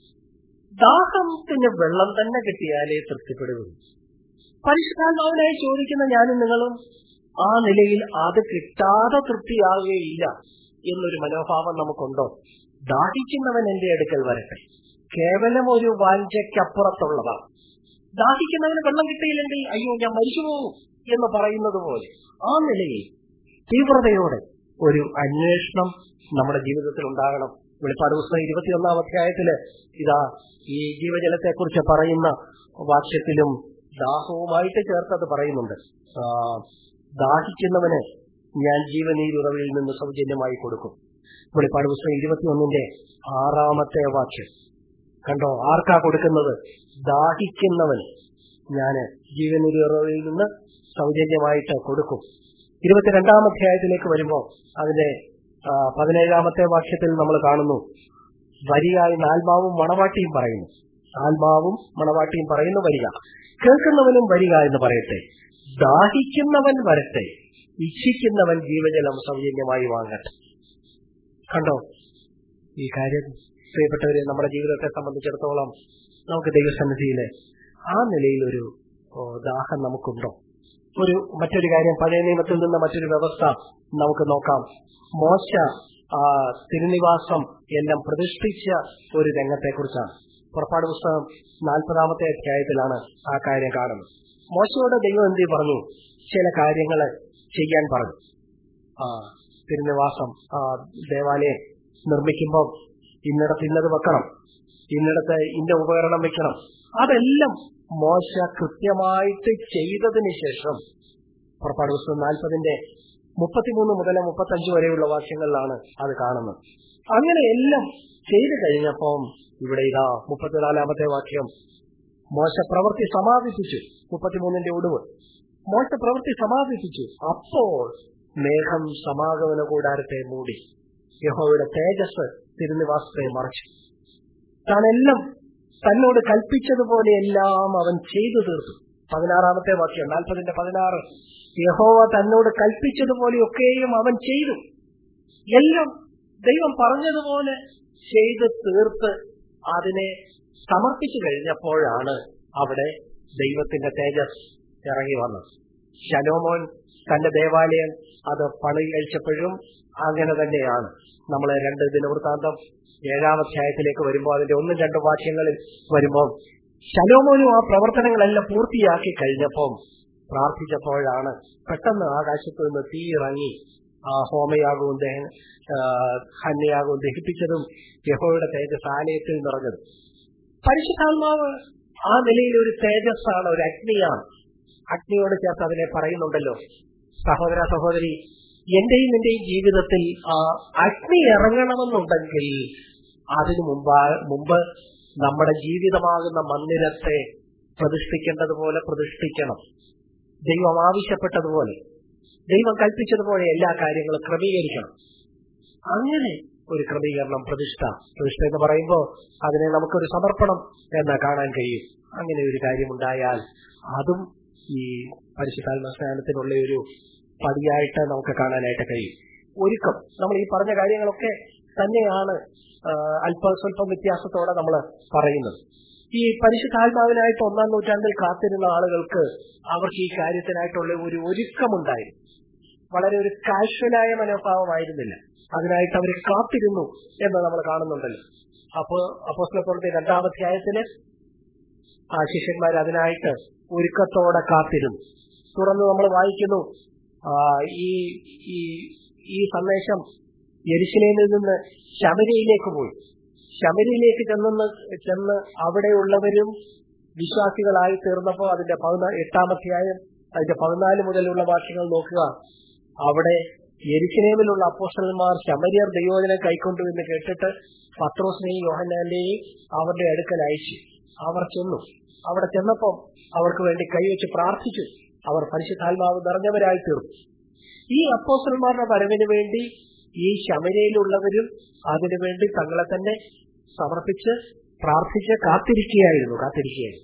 ദാഹത്തിന് വെള്ളം തന്നെ കിട്ടിയാലേ തൃപ്തിപ്പെടുകയുള്ളൂ. പരിശുദ്ധാത്മാവിനായി ചോദിക്കുന്ന ഞാനും നിങ്ങളും ആ നിലയിൽ അത് കിട്ടാതെ തൃപ്തിയാകുകയില്ല എന്നൊരു മനോഭാവം നമുക്കുണ്ടോ? ദാഹിക്കുന്നവൻ എന്റെ അടുക്കൽ വരട്ടെ, കേവലം ഒരു വാഞ്ചയ്ക്കപ്പുറത്തുള്ളതാണ്. ദാഹിക്കുന്നവന് വെള്ളം കിട്ടിയില്ലെങ്കിൽ അയ്യോ ഞാൻ മരിച്ചു പോകും എന്ന് പറയുന്നത് പോലെ ആ നിലയിൽ തീവ്രതയോടെ ഒരു അന്വേഷണം നമ്മുടെ ജീവിതത്തിൽ ഉണ്ടാകണം. വെളിപ്പാട് പുസ്തകം ഇരുപത്തിയൊന്നാം അധ്യായത്തില് ഇതാ ഈ ജീവജലത്തെക്കുറിച്ച് പറയുന്ന വാക്യത്തിലും ദാഹവുമായിട്ട് ചേർത്തത് പറയുന്നുണ്ട്. ദാഹിക്കുന്നവന് ഞാൻ ജീവനീരുറവിൽ നിന്ന് സൗജന്യമായി കൊടുക്കും. വെളിപ്പാട് പുസ്തകം ഇരുപത്തിയൊന്നിന്റെ ആറാമത്തെ വാക്യം കണ്ടോ, ആർക്കാ കൊടുക്കുന്നത്? ദാഹിക്കുന്നവൻ ഞാന് ജീവനീരുറവിൽ നിന്ന് സൗജന്യമായിട്ട് കൊടുക്കും. ഇരുപത്തിരണ്ടാം അധ്യായത്തിലേക്ക് വരുമ്പോൾ അതിന്റെ പതിനേഴാമത്തെ വാക്യത്തിൽ നമ്മൾ കാണുന്നു, വരിയായി ആത്മാവും മണവാട്ടിയും പറയുന്നു. ആത്മാവും മണവാട്ടിയും പറയുന്നു, വരിക, കേൾക്കുന്നവനും വരിക എന്ന് പറയട്ടെ, ദാഹിക്കുന്നവൻ വരട്ടെ, ഇച്ഛിക്കുന്നവൻ ജീവജലം സൗജന്യമായി വാങ്ങട്ടെ. കണ്ടോ ഈ കാര്യം പ്രിയപ്പെട്ടവരെ, നമ്മുടെ ജീവിതത്തെ സംബന്ധിച്ചിടത്തോളം നമുക്ക് ദൈവസന്നിധിയില് ആ നിലയിലൊരു ദാഹം നമുക്കുണ്ടോ? ഒരു മറ്റൊരു കാര്യം, പഴയ നിയമത്തിൽ നിന്ന് മറ്റൊരു വ്യവസ്ഥ നമുക്ക് നോക്കാം. മോശ ആ തിരുനിവാസം എല്ലാം പ്രതിഷ്ഠിച്ച ഒരു രംഗത്തെക്കുറിച്ചാണ്. പുറപ്പാട് പുസ്തകം നാൽപ്പതാമത്തെ അധ്യായത്തിലാണ് ആ കാര്യം കാണുന്നത്. മോശയോട് ദൈവം എന്ത് പറഞ്ഞു? ചില കാര്യങ്ങൾ ചെയ്യാൻ പറഞ്ഞു. ആ തിരുനിവാസം ആ ദേവാലയം നിർമ്മിക്കുമ്പോൾ ഇന്നിടത്ത് ഇന്നത് വെക്കണം, ഇന്നിടത്ത് ഇന്ന ഉപകരണം വെക്കണം. അതെല്ലാം മോശ കൃത്യമായിട്ട് ചെയ്തതിന് ശേഷം പുറപ്പാട് പുസ്തകം നാൽപ്പതിന്റെ മുപ്പത്തിമൂന്ന് മുതൽ മുപ്പത്തഞ്ച് വരെയുള്ള വാക്യങ്ങളിലാണ് അത് കാണുന്നത്. അങ്ങനെ എല്ലാം ചെയ്തു കഴിഞ്ഞപ്പം ഇവിടെ ഇതാ മുപ്പത്തിനാലാമത്തെ വാക്യം, മോശ പ്രവൃത്തി സമാപിപ്പിച്ചു. മുപ്പത്തിമൂന്നിന്റെ ഒടുവ് മോശ പ്രവൃത്തി സമാപിപ്പിച്ചു. അപ്പോൾ മേഘം സമാഗമന കൂടാരത്തെ മൂടി, യഹോവയുടെ തേജസ് തിരുനിവാസത്തെ മറച്ചു. താനെല്ലാം തന്നോട് കൽപ്പിച്ചതുപോലെ എല്ലാം അവൻ ചെയ്തു തീർത്തു. പതിനാറാമത്തെ വാക്യം നാൽപ്പതിന്റെ പതിനാറ്, യഹോവ തന്നോട് കൽപ്പിച്ചതുപോലെയൊക്കെയും അവൻ ചെയ്തു. എല്ലാം ദൈവം പറഞ്ഞതുപോലെ ചെയ്ത് തീർത്ത് അതിനെ സമർപ്പിച്ചു കഴിഞ്ഞപ്പോഴാണ് അവിടെ ദൈവത്തിന്റെ തേജസ് ഇറങ്ങി വന്നത്. ശലോമോൻ തന്റെ ദേവാലയം അത് പണി കഴിച്ചപ്പോഴും അങ്ങനെ തന്നെയാണ്. നമ്മൾ രണ്ട് ദിനവൃത്താന്തം ഏഴാം അധ്യായത്തിലേക്ക് വരുമ്പോൾ അതിന്റെ ഒന്നും രണ്ടും വാക്യങ്ങളിൽ വരുമ്പോൾ ശലോമോനും ആ പ്രവർത്തനങ്ങളെല്ലാം പൂർത്തിയാക്കി കഴിഞ്ഞപ്പം പ്രാർത്ഥിച്ചപ്പോഴാണ് പെട്ടെന്ന് ആകാശത്ത് നിന്ന് തീ ഇറങ്ങി ആ ഹോമയാഗവും ഹന്യയാഗവും ദഹിപ്പിച്ചതും യഹോവയുടെ തേജസ് ആലയത്തിൽ നിറഞ്ഞത്. പരിശുദ്ധാത്മാവ് ആ നിലയിൽ ഒരു തേജസ്സാണ്, ഒരു അഗ്നിയാണ്. അഗ്നിയോട് ചേർത്ത് അതിനെ പറയുന്നുണ്ടല്ലോ. സഹോദര സഹോദരി, എന്റെയും നിന്റെയും ജീവിതത്തിൽ ആ അഗ്നി ഇറങ്ങണമെന്നുണ്ടെങ്കിൽ അതിനു മുമ്പ് മുമ്പ് നമ്മുടെ ജീവിതമാകുന്ന മന്ദിരത്തെ പ്രതിഷ്ഠിക്കേണ്ടതുപോലെ പ്രതിഷ്ഠിക്കണം. ദൈവം ആവശ്യപ്പെട്ടതുപോലെ, ദൈവം കൽപ്പിച്ചതുപോലെ എല്ലാ കാര്യങ്ങളും ക്രമീകരിക്കണം. അങ്ങനെ ഒരു ക്രമീകരണം പ്രതിഷ്ഠ പ്രതിഷ്ഠ എന്ന് പറയുമ്പോൾ അതിനെ നമുക്കൊരു സമർപ്പണം എന്ന് കാണാൻ കഴിയും. അങ്ങനെ ഒരു കാര്യമുണ്ടായാൽ അതും ഈ പരിശുദ്ധാത്മ സ്നാനത്തിനുള്ള ഒരു പടിയായിട്ട് നമുക്ക് കാണാനായിട്ട് കഴിയും. ഒരുക്കം, നമ്മൾ ഈ പറഞ്ഞ കാര്യങ്ങളൊക്കെ തന്നെയാണ് അല്പ സ്വല്പം വ്യത്യാസത്തോടെ നമ്മൾ പറയുന്നത്. ഈ പരിശുദ്ധാത്മാവിനായിട്ട് ഒന്നാം നൂറ്റാണ്ടിൽ കാത്തിരുന്ന ആളുകൾക്ക് അവർക്ക് ഈ കാര്യത്തിനായിട്ടുള്ള ഒരു ഒരുക്കമുണ്ടായിരുന്നു. വളരെ ഒരു കാഷ്വലായ മനോഭാവമായിരുന്നില്ല. അതിനായിട്ട് അവർ കാത്തിരുന്നു എന്ന് നമ്മൾ കാണുന്നുണ്ടല്ലോ. അപ്പോ അപ്പോസ്തലപ്രവൃത്തി രണ്ടാം അധ്യായത്തില് ആ ശിഷ്യന്മാർ അതിനായിട്ട് ഒരുക്കത്തോടെ കാത്തിരുന്നു. തുടർന്ന് നമ്മൾ വായിക്കുന്നു, ഈ ഈ സന്ദേശം യെരുശലേമിൽ നിന്ന് ശമര്യയിലേക്ക് പോയി. ശമര്യയിലേക്ക് ചെന്ന് ചെന്ന് അവിടെയുള്ളവരും വിശ്വാസികളായി തീർന്നപ്പോൾ അതിന്റെ പതിനാ എട്ടാം അധ്യായം അതിന്റെ പതിനാല് മുതലുള്ള വാക്യങ്ങൾ നോക്കുക. അവിടെ യെരുശലേമിലുള്ള അപ്പോസ്തലന്മാർ ശമര്യർ ദൈവവചനം കൈക്കൊണ്ടു എന്ന് കേട്ടിട്ട് പത്രോസിനെയും യോഹന്നാനെയും അവരുടെ അടുക്കൽ അയച്ചു. അവർ ചെന്നു. അവിടെ ചെന്നപ്പോൾ അവർക്ക് വേണ്ടി കൈവച്ച് പ്രാർത്ഥിച്ചു. അവർ പരിശുദ്ധാത്മാവ് നിറഞ്ഞവരായി തീർന്നു. ഈ അപ്പോസ്തലന്മാരുടെ വരവിന് വേണ്ടി ഈ ശമര്യയിലുള്ളവരും അതിനുവേണ്ടി തങ്ങളെ തന്നെ സമർപ്പിച്ച് പ്രാർത്ഥിച്ച് കാത്തിരിക്കുകയായിരുന്നു കാത്തിരിക്കുകയായിരുന്നു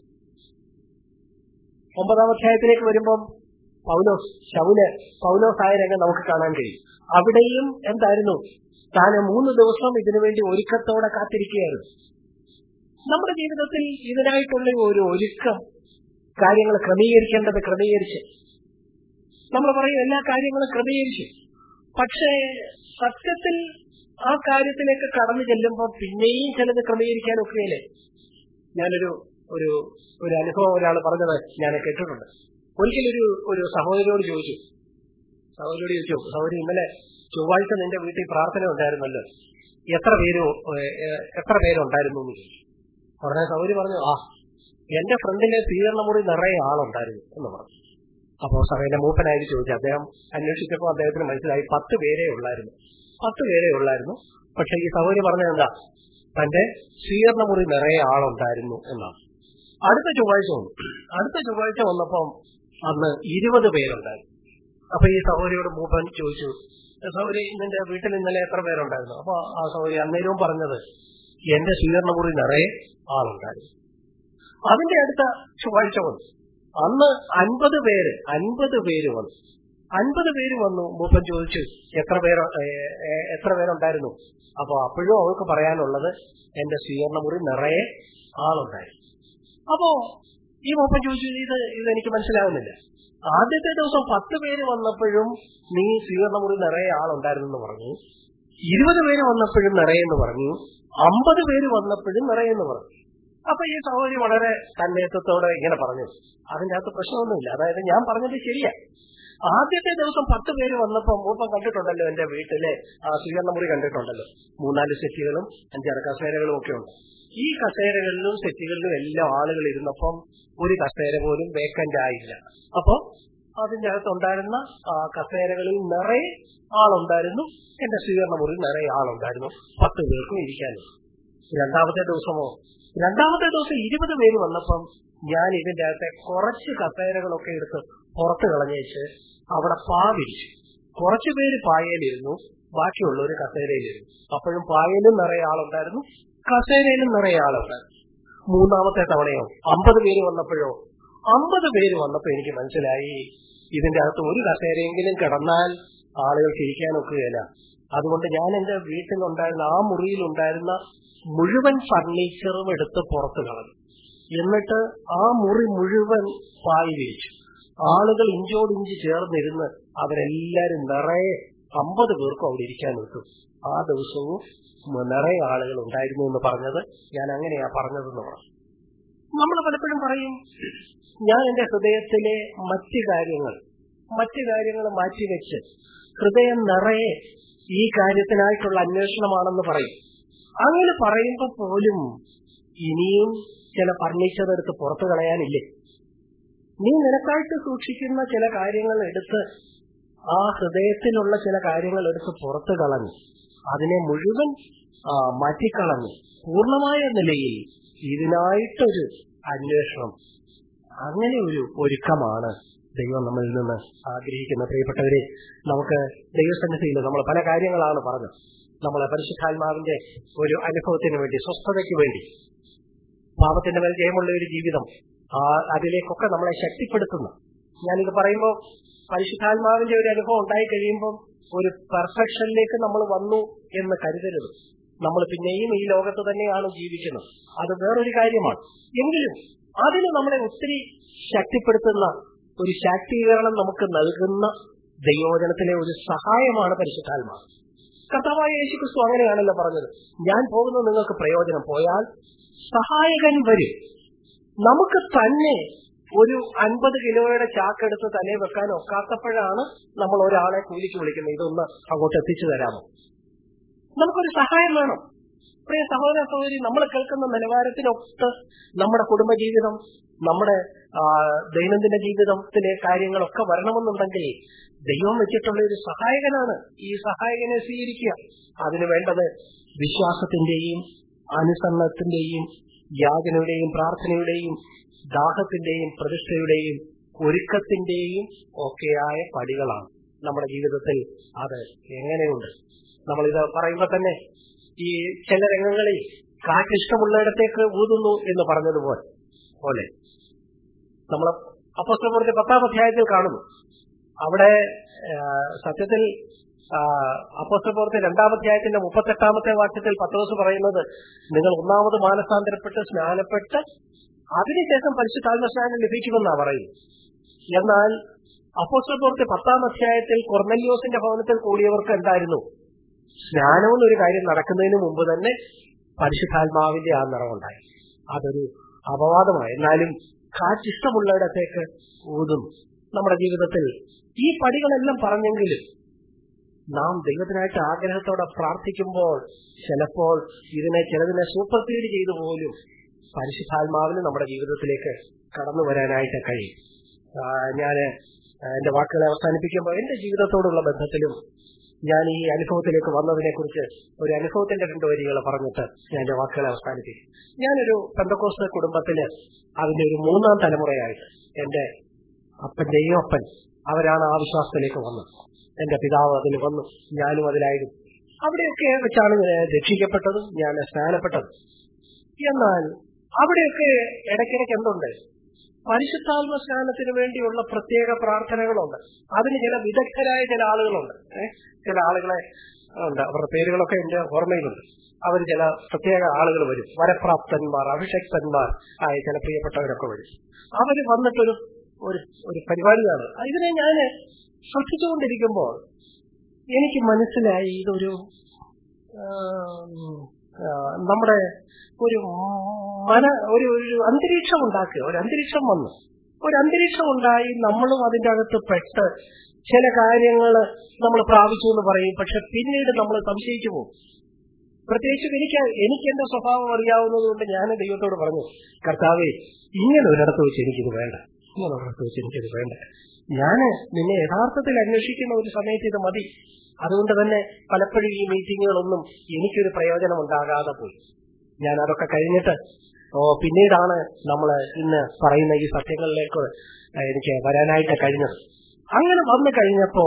ഒമ്പതാം അധ്യായത്തിലേക്ക് വരുമ്പം പൗലോസ് ശൗല് പൗലോസ് ആയ രംഗം നമുക്ക് കാണാൻ കഴിയും. അവിടെയും എന്തായിരുന്നു? താൻ മൂന്ന് ദിവസം ഇതിനുവേണ്ടി ഒരുക്കത്തോടെ കാത്തിരിക്കുകയായിരുന്നു. നമ്മുടെ ജീവിതത്തിൽ ഇതിനായിട്ടുള്ള ഒരു ഒരുക്കം, കാര്യങ്ങൾ ക്രമീകരിക്കേണ്ടത് ക്രമീകരിച്ച് നമ്മൾ പറയും എല്ലാ കാര്യങ്ങളും ക്രമീകരിച്ചു. പക്ഷേ സത്യത്തിൽ ആ കാര്യത്തിലേക്ക് കടന്നു ചെല്ലുമ്പോൾ പിന്നെയും ചിലത് ക്രമീകരിക്കാനൊക്കെയല്ലേ. ഞാനൊരു ഒരു ഒരു അനുഭവം ഒരാൾ പറഞ്ഞത് ഞാൻ കേട്ടിട്ടുണ്ട്. ഒരിക്കലൊരു ഒരു സഹോദരിയോട് ചോദിച്ചു സഹോദരിയോട് ചോദിച്ചു സഹോദരി, ഇന്നലെ ചൊവ്വാഴ്ച നിന്റെ വീട്ടിൽ പ്രാർത്ഥന ഉണ്ടായിരുന്നല്ലോ, എത്ര പേര് എത്ര പേരുണ്ടായിരുന്നു എന്ന് ചോദിച്ചു. ഉടനെ സഹോദരി പറഞ്ഞു, ആ എന്റെ ഫ്രണ്ടിലെ സ്വീകരണ മുറി നിറയെ ആളുണ്ടായിരുന്നു എന്ന് പറഞ്ഞു. അപ്പോ സഭയിലെ മൂപ്പനായിട്ട് ചോദിച്ചു. അദ്ദേഹം അന്വേഷിച്ചപ്പോൾ അദ്ദേഹത്തിന് മനസ്സിലായി പത്ത് പേരേ ഉള്ളായിരുന്നു പത്ത് പേരേ ഉള്ളായിരുന്നു പക്ഷെ ഈ സഹോദരി പറഞ്ഞത് എന്താ? തന്റെ സ്വീകരണ മുറി നിറയെ ആളുണ്ടായിരുന്നു എന്നാണ്. അടുത്ത ചൊവ്വാഴ്ച വന്നു. അടുത്ത ചൊവ്വാഴ്ച വന്നപ്പം അന്ന് ഇരുപത് പേരുണ്ടായിരുന്നു. അപ്പൊ ഈ സഹോദരിയോട് മൂപ്പൻ ചോദിച്ചു, സഹോദരി നിന്റെ വീട്ടിൽ ഇന്നലെ എത്ര പേരുണ്ടായിരുന്നു? അപ്പൊ ആ സഹോദരി അന്നേരവും പറഞ്ഞത് എന്റെ സ്വീകരണ മുറി നിറയെ ആളുണ്ടായിരുന്നു. അതിന്റെ അടുത്ത ചൊവ്വാഴ്ച വന്നു. അന്ന് അൻപത് പേര് അൻപത് പേര് വന്നു അൻപത് പേര് വന്നു മൂപ്പൻ ചോദിച്ചു എത്ര പേര് എത്ര പേരുണ്ടായിരുന്നു? അപ്പൊ അപ്പോഴും അവർക്ക് പറയാനുള്ളത് എന്റെ സ്വീകരണ മുറി നിറയെ ആളുണ്ടായിരുന്നു. അപ്പോ ഈ മൂപ്പൻ ചോദിച്ചു, ഇത് ഇതെനിക്ക് മനസ്സിലാകുന്നില്ല. ആദ്യത്തെ ദിവസം പത്ത് പേര് വന്നപ്പോഴും നീ സ്വീകരണ മുറി നിറയെ ആളുണ്ടായിരുന്നെന്ന് പറഞ്ഞു, ഇരുപത് പേര് വന്നപ്പോഴും നിറയെന്ന് പറഞ്ഞു, അമ്പത് പേര് വന്നപ്പോഴും നിറയെന്ന് പറഞ്ഞു. അപ്പൊ ഈ സഹോദരി വളരെ തന്മയത്വത്തോടെ ഇങ്ങനെ പറഞ്ഞു, അതിന്റെ അകത്ത് പ്രശ്നമൊന്നുമില്ല, അതായത് ഞാൻ പറഞ്ഞത് ശരിയാ. ആദ്യത്തെ ദിവസം പത്ത് പേര് വന്നപ്പോ മൂപ്പം കണ്ടിട്ടുണ്ടല്ലോ, എന്റെ വീട്ടിലെ സ്വീകരണ മുറി കണ്ടിട്ടുണ്ടല്ലോ, മൂന്നാല് സെറ്റുകളും അഞ്ചാറ് കസേരകളും ഒക്കെ ഉണ്ട്. ഈ കസേരകളിലും സെറ്റുകളിലും എല്ലാം ആളുകൾ ഇരുന്നപ്പം ഒരു കസേര പോലും വേക്കന്റ് ആയില്ല. അപ്പൊ അതിന്റെ അകത്തുണ്ടായിരുന്ന കസേരകളിൽ നിറയെ ആളുണ്ടായിരുന്നു, എന്റെ സ്വീകരണ മുറി നിറയെ ആളുണ്ടായിരുന്നു, പത്ത് പേർക്കും ഇരിക്കാനും. രണ്ടാമത്തെ ദിവസമോ രണ്ടാമത്തെ ദിവസം ഇരുപത് പേര് വന്നപ്പം ഞാൻ ഇതിന്റെ അകത്തെ കുറച്ച് കസേരകളൊക്കെ എടുത്ത് പുറത്ത് കളഞ്ഞേച്ച് അവിടെ പാ വിരിച്ചു. കുറച്ചു പേര് പായയിലിരുന്നു, ബാക്കിയുള്ളവര് കസേരയിലിരുന്നു. അപ്പോഴും പായയിലും നിറയെ ആളുണ്ടായിരുന്നു, കസേരയിലും നിറയെ ആളുണ്ടായിരുന്നു. മൂന്നാമത്തെ തവണയോ അമ്പത് പേര് വന്നപ്പോഴോ അമ്പത് പേര് വന്നപ്പോ എനിക്ക് മനസ്സിലായി, ഇതിന്റെ അകത്ത് ഒരു കസേരയെങ്കിലും കിടന്നാൽ ആളുകൾക്ക് ഇരിക്കാനൊക്കുകയില്ല. അതുകൊണ്ട് ഞാൻ എന്റെ വീട്ടിലുണ്ടായിരുന്ന ആ മുറിയിലുണ്ടായിരുന്ന മുഴുവൻ ഫർണിച്ചറും എടുത്ത് പുറത്ത് കളഞ്ഞു. എന്നിട്ട് ആ മുറി മുഴുവൻ പായി വിരിച്ചു. ആളുകൾ ഇഞ്ചോടിഞ്ച് ചേർന്നിരുന്ന് അവരെല്ലാരും നിറയെ അമ്പത് പേർക്കും അവിടെ ഇരിക്കാൻ വിട്ടു. ആ ദിവസവും നിറയെ ആളുകൾ ഉണ്ടായിരുന്നു എന്ന് പറഞ്ഞത് ഞാൻ അങ്ങനെയാ പറഞ്ഞതെന്ന് പറഞ്ഞു. നമ്മൾ പലപ്പോഴും പറയും, ഞാൻ എന്റെ ഹൃദയത്തിലെ മറ്റു കാര്യങ്ങൾ മറ്റു കാര്യങ്ങൾ മാറ്റിവെച്ച് ഹൃദയം നിറയെ ഈ കാര്യത്തിനായിട്ടുള്ള അന്വേഷണമാണെന്ന് പറയും. അങ്ങനെ പറയുമ്പോൾ പോലും ഇനിയും ചില ഫർണിച്ചർ എടുത്ത് പുറത്തു കളയാനില്ലേ? നീ നിനക്കായിട്ട് സൂക്ഷിക്കുന്ന ചില കാര്യങ്ങൾ എടുത്ത്, ആ ഹൃദയത്തിലുള്ള ചില കാര്യങ്ങൾ എടുത്ത് പുറത്തു കളഞ്ഞു, അതിനെ മുഴുവൻ മാറ്റിക്കളഞ്ഞു പൂർണ്ണമായ നിലയിൽ ഇതിനായിട്ടൊരു അന്വേഷണം, അങ്ങനെ ഒരു ഒരുക്കമാണ് ദൈവം നമ്മളിൽ നിന്ന് ആഗ്രഹിക്കുന്ന. പ്രിയപ്പെട്ടവരെ, നമുക്ക് ദൈവസന്നിധിയിൽ നമ്മൾ പല കാര്യങ്ങളാണ് പറഞ്ഞത്. നമ്മളെ പരിശുദ്ധാത്മാവിന്റെ ഒരു അനുഭവത്തിന് വേണ്ടി, സ്വസ്ഥതയ്ക്ക് വേണ്ടി, പാപത്തിന്റെ മേൽ ജയമുള്ള ഒരു ജീവിതം, ആ അതിലേക്കൊക്കെ നമ്മളെ ശക്തിപ്പെടുത്തുന്നു. ഞാനിത് പറയുമ്പോൾ പരിശുദ്ധാത്മാവിന്റെ ഒരു അനുഭവം ഉണ്ടായി കഴിയുമ്പോൾ ഒരു പെർഫെക്ഷനിലേക്ക് നമ്മൾ വന്നു എന്ന് കരുതരുത്. നമ്മൾ പിന്നെയും ഈ ലോകത്ത് തന്നെയാണ് ജീവിക്കുന്നത്, അത് വേറൊരു കാര്യമാണ്. എങ്കിലും അതിന് നമ്മളെ ഒത്തിരി ശക്തിപ്പെടുത്തുന്ന ഒരു ശാക്തീകരണം നമുക്ക് നൽകുന്ന ദൈവവചനത്തിലെ ഒരു സഹായമാണ് പരിശുദ്ധാത്മാവ്. കർത്താവായ യേശുക്രിസ്തു അങ്ങനെയാണല്ലോ പറഞ്ഞത്, ഞാൻ പോകുന്നത് നിങ്ങൾക്ക് പ്രയോജനം, പോയാൽ സഹായകൻ വരും. നമുക്ക് തന്നെ ഒരു അൻപത് കിലോയുടെ ചാക്കെടുത്ത് തലേ വെക്കാൻ ഒക്കാത്തപ്പോഴാണ് നമ്മൾ ഒരാളെ കൂലിക്ക് വിളിക്കുന്നത്, ഇതൊന്ന് അങ്ങോട്ട് എത്തിച്ചു തരാമോ. നമുക്കൊരു സഹായം വേണം. പ്രിയ സഹോദര സഹോദരി, നമ്മൾ കേൾക്കുന്ന നിലവാരത്തിനൊത്ത് നമ്മുടെ കുടുംബജീവിതം, നമ്മുടെ ദൈനംദിന ജീവിതത്തിലെ കാര്യങ്ങളൊക്കെ വരണമെന്നുണ്ടെങ്കിൽ ദൈവം വെച്ചിട്ടുള്ള ഒരു സഹായകനാണ്. ഈ സഹായകനെ സ്വീകരിക്കുക. അതിന് വേണ്ടത് വിശ്വാസത്തിന്റെയും അനുസരണത്തിന്റെയും യാചനയുടെയും പ്രാർത്ഥനയുടെയും ദാഹത്തിന്റെയും പ്രതിഷ്ഠയുടെയും ഒരുക്കത്തിന്റെയും ഒക്കെയായ പടികളാണ്. നമ്മുടെ ജീവിതത്തിൽ അത് എങ്ങനെയുണ്ട്? നമ്മളിത് പറയുമ്പോൾ തന്നെ ഈ ചില രംഗങ്ങളിൽ കാറ്റിഷ്ടമുള്ളിടത്തേക്ക് ഊതുന്നു എന്ന് പറഞ്ഞതുപോലെ പോലെ നമ്മൾ അപ്പോസ്തലപ്രവൃത്തി പത്താം അധ്യായത്തിൽ കാണുന്നു. അവിടെ സത്യത്തിൽ അപ്പോസ്തലപ്രവൃത്തി രണ്ടാം അധ്യായത്തിന്റെ മുപ്പത്തെട്ടാമത്തെ വാക്യത്തിൽ പത്രോസ് പറയുന്നത്, നിങ്ങൾ ഒന്നാമത് മാനസാന്തരപ്പെട്ട് സ്നാനപ്പെട്ട് അതിനുശേഷം പരിശുദ്ധാത്മ സ്നാനം ലഭിക്കുമെന്നാണ് പറയുന്നത്. എന്നാൽ അപ്പോസ്തലപ്രവൃത്തി പത്താം അധ്യായത്തിൽ കൊർന്നല്യോസിന്റെ ഭവനത്തിൽ കൂടിയവർക്ക് എന്തായിരുന്നു? സ്നാനമെന്നൊരു കാര്യം നടക്കുന്നതിന് മുമ്പ് തന്നെ പരിശുദ്ധാത്മാവിന്റെ ആ നിറവുണ്ടായി. അതൊരു അപവാദമായി. എന്നാലും കാറ്റിഷ്ടമുള്ളിടത്തേക്ക് ഊതും. നമ്മുടെ ജീവിതത്തിൽ ഈ പടികളെല്ലാം പറഞ്ഞെങ്കിലും നാം ദൈവത്തിനായിട്ട് ആഗ്രഹത്തോടെ പ്രാർത്ഥിക്കുമ്പോൾ ചിലപ്പോൾ ഇതിനെ ചിലതിനെ സൂപ്പർസീഡ് ചെയ്തു പോലും പരിശുദ്ധാത്മാവിന് നമ്മുടെ ജീവിതത്തിലേക്ക് കടന്നു വരാനായിട്ട് കഴിയും. ഞാൻ എന്റെ വാക്കുകളെ അവസാനിപ്പിക്കുമ്പോൾ എന്റെ ജീവിതത്തോടുള്ള ബന്ധത്തിലും ഞാൻ ഈ അനുഭവത്തിലേക്ക് വന്നതിനെ കുറിച്ച് ഒരു അനുഭവത്തിന്റെ രണ്ടു വരികൾ പറഞ്ഞിട്ട് ഞാൻ എന്റെ വാക്കുകളെ അവസാനിപ്പിക്കും. ഞാനൊരു പെന്തക്കോസ്ത് കുടുംബത്തില് അതിന്റെ ഒരു മൂന്നാം തലമുറയായിട്ട്, എന്റെ അപ്പന്റെയും അപ്പൻ അവരാണ് ആ വിശ്വാസത്തിലേക്ക് വന്നത്. എന്റെ പിതാവ് അതിൽ വന്നു, ഞാനും അതിലായിരുന്നു. അവിടെയൊക്കെ വെച്ചാണ് രക്ഷിക്കപ്പെട്ടതും ഞാൻ സ്നാനപ്പെട്ടതും. എന്നാൽ അവിടെയൊക്കെ ഇടയ്ക്കിടയ്ക്ക് എന്തുണ്ട്? പരിശുദ്ധാത്മ സ്നാനത്തിന് വേണ്ടിയുള്ള പ്രത്യേക പ്രാർത്ഥനകളുണ്ട്. അതിന് ചില വിദഗ്ധരായ ചില ആളുകളുണ്ട്. ഏഹ് ചില ആളുകളെ ഉണ്ട്, അവരുടെ പേരുകളൊക്കെ എന്റെ ഓർമ്മയിലുണ്ട്. അവർ ചില പ്രത്യേക ആളുകൾ വരും, വരപ്രാപ്തന്മാർ, അഭിഷക്തന്മാർ ആയ ചില പ്രിയപ്പെട്ടവരൊക്കെ വരും. അവര് വന്നിട്ടൊരു ഒരു ഒരു പരിപാടിയാണ്. ഇതിനെ ഞാൻ ശ്രദ്ധിച്ചുകൊണ്ടിരിക്കുമ്പോൾ എനിക്ക് മനസ്സിലായി ഇതൊരു നമ്മുടെ ഒരു മന ഒരു ഒരു അന്തരീക്ഷം ഉണ്ടാക്കുക. ഒരു അന്തരീക്ഷം വന്നു, ഒരു അന്തരീക്ഷം ഉണ്ടായി. നമ്മളും അതിന്റെ അകത്ത് പെട്ട് ചില കാര്യങ്ങൾ നമ്മൾ പ്രാപിച്ചു എന്ന് പറയും, പക്ഷെ പിന്നീട് നമ്മൾ സംശയിച്ചു പോകും. പ്രത്യേകിച്ചും എനിക്ക് എനിക്ക് എന്റെ സ്വഭാവം അറിയാവുന്നത് കൊണ്ട് ഞാൻ ദൈവത്തോട് പറഞ്ഞു, കർത്താവേ, ഇങ്ങനെ ഒരിടത്ത് വെച്ച് എനിക്കിത് വേണ്ട, ഇങ്ങനെ ഒരിടത്ത് വെച്ച് എനിക്കിത് വേണ്ട. ഞാന് നിന്നെ യഥാർത്ഥത്തിൽ അന്വേഷിക്കുന്ന ഒരു സമയത്ത് ഇത് മതി. അതുകൊണ്ട് തന്നെ പലപ്പോഴും ഈ മീറ്റിങ്ങുകളൊന്നും എനിക്കൊരു പ്രയോജനം ഉണ്ടാകാതെ പോയി. ഞാൻ അതൊക്കെ കഴിഞ്ഞിട്ട് ഓ പിന്നീടാണ് നമ്മൾ ഇന്ന് പറയുന്ന ഈ സത്യങ്ങളിലേക്ക് എനിക്ക് വരാനായിട്ട് കഴിഞ്ഞത്. അങ്ങനെ വന്നു കഴിഞ്ഞപ്പോ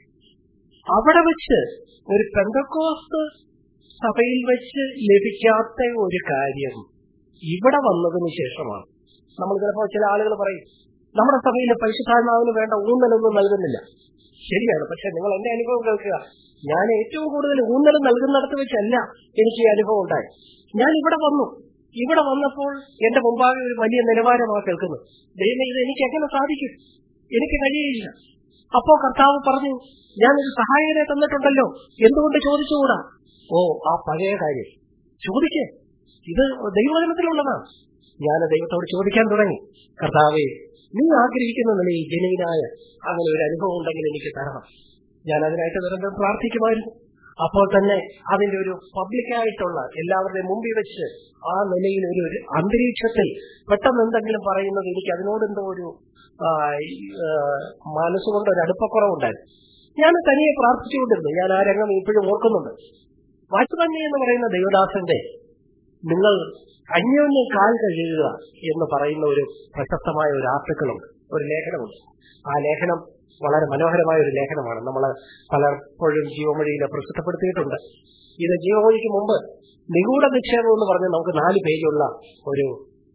അവിടെ വെച്ച് ഒരു പെന്തക്കോസ്ത് സഭയിൽ വെച്ച് ലഭിക്കാത്ത ഒരു കാര്യം ഇവിടെ വന്നതിന് ശേഷമാണ്. നമ്മൾ ചിലപ്പോൾ ചില ആളുകൾ പറയും, നമ്മുടെ സഭയിൽ പരിശുദ്ധാത്മാവിന് വേണ്ട ഊന്നലൊന്നും നൽകുന്നില്ല. ശരിയാണ്, പക്ഷെ നിങ്ങൾ എന്റെ അനുഭവം കേൾക്കുക. ഞാൻ ഏറ്റവും കൂടുതൽ ഊന്നൽ നൽകുന്നിടത്ത് വെച്ചല്ല എനിക്ക് ഈ അനുഭവം ഉണ്ടായി. ഞാൻ ഇവിടെ വന്നു. ഇവിടെ വന്നപ്പോൾ എന്റെ മുമ്പാകെ ഒരു വലിയ നിലവാരമാണ് കേൾക്കുന്നത്. ദൈവമേ, ഇത് എനിക്ക് എങ്ങനെ സാധിക്കും? എനിക്ക് കഴിയില്ല. അപ്പോ കർത്താവ് പറഞ്ഞു, ഞാനൊരു സഹായകനെ തന്നിട്ടുണ്ടല്ലോ, എന്തുകൊണ്ട് ചോദിച്ചുകൂടാ? ഓ, ആ പഴയ കാര്യം ചോദിക്കേ, ഇത് ദൈവവചനത്തിലുള്ളതാണ്. ഞാൻ ദൈവത്തോട് ചോദിക്കാൻ തുടങ്ങി, കർത്താവേ, നീ ആഗ്രഹിക്കുന്ന നിലയിൽ ജനുവിനായ അങ്ങനെ ഒരു അനുഭവം ഉണ്ടെങ്കിൽ എനിക്ക് തരണം. ഞാൻ അതിനായിട്ട് നിരന്തരം പ്രാർത്ഥിക്കുമായിരുന്നു. അപ്പോൾ തന്നെ അതിന്റെ ഒരു പബ്ലിക്കായിട്ടുള്ള എല്ലാവരുടെയും മുമ്പിൽ വെച്ച് ആ നിലയിൽ ഒരു ഒരു അന്തരീക്ഷത്തിൽ പെട്ടെന്ന് എന്തെങ്കിലും പറയുന്നത് എനിക്ക് അതിനോടെന്തോ ഒരു മനസ്സുകൊണ്ട് ഒരു അടുപ്പക്കുറവുണ്ടായിരുന്നു. ഞാൻ തനിയെ പ്രാർത്ഥിച്ചുകൊണ്ടിരുന്നു. ഞാൻ ആ രംഗം ഇപ്പോഴും ഓർക്കുന്നുണ്ട്. വാച്ച്മന്നി എന്ന് പറയുന്ന ദൈവദാസന്റെ നിങ്ങൾ അന്യോന്യം കാൽ കഴുകുക എന്ന് പറയുന്ന ഒരു പ്രശസ്തമായ ഒരു ആർട്ടിക്കിളുണ്ട്, ഒരു ലേഖനമുണ്ട്. ആ ലേഖനം വളരെ മനോഹരമായ ഒരു ലേഖനമാണ്. നമ്മൾ പലപ്പോഴും ജീവമൊഴിയിൽ പ്രസിദ്ധപ്പെടുത്തിയിട്ടുണ്ട്. ഇത് ജീവമൊഴിക്ക് മുമ്പ് നിഗൂഢ നിക്ഷേപം എന്ന് പറഞ്ഞ് നമുക്ക് നാല് പേജുള്ള ഒരു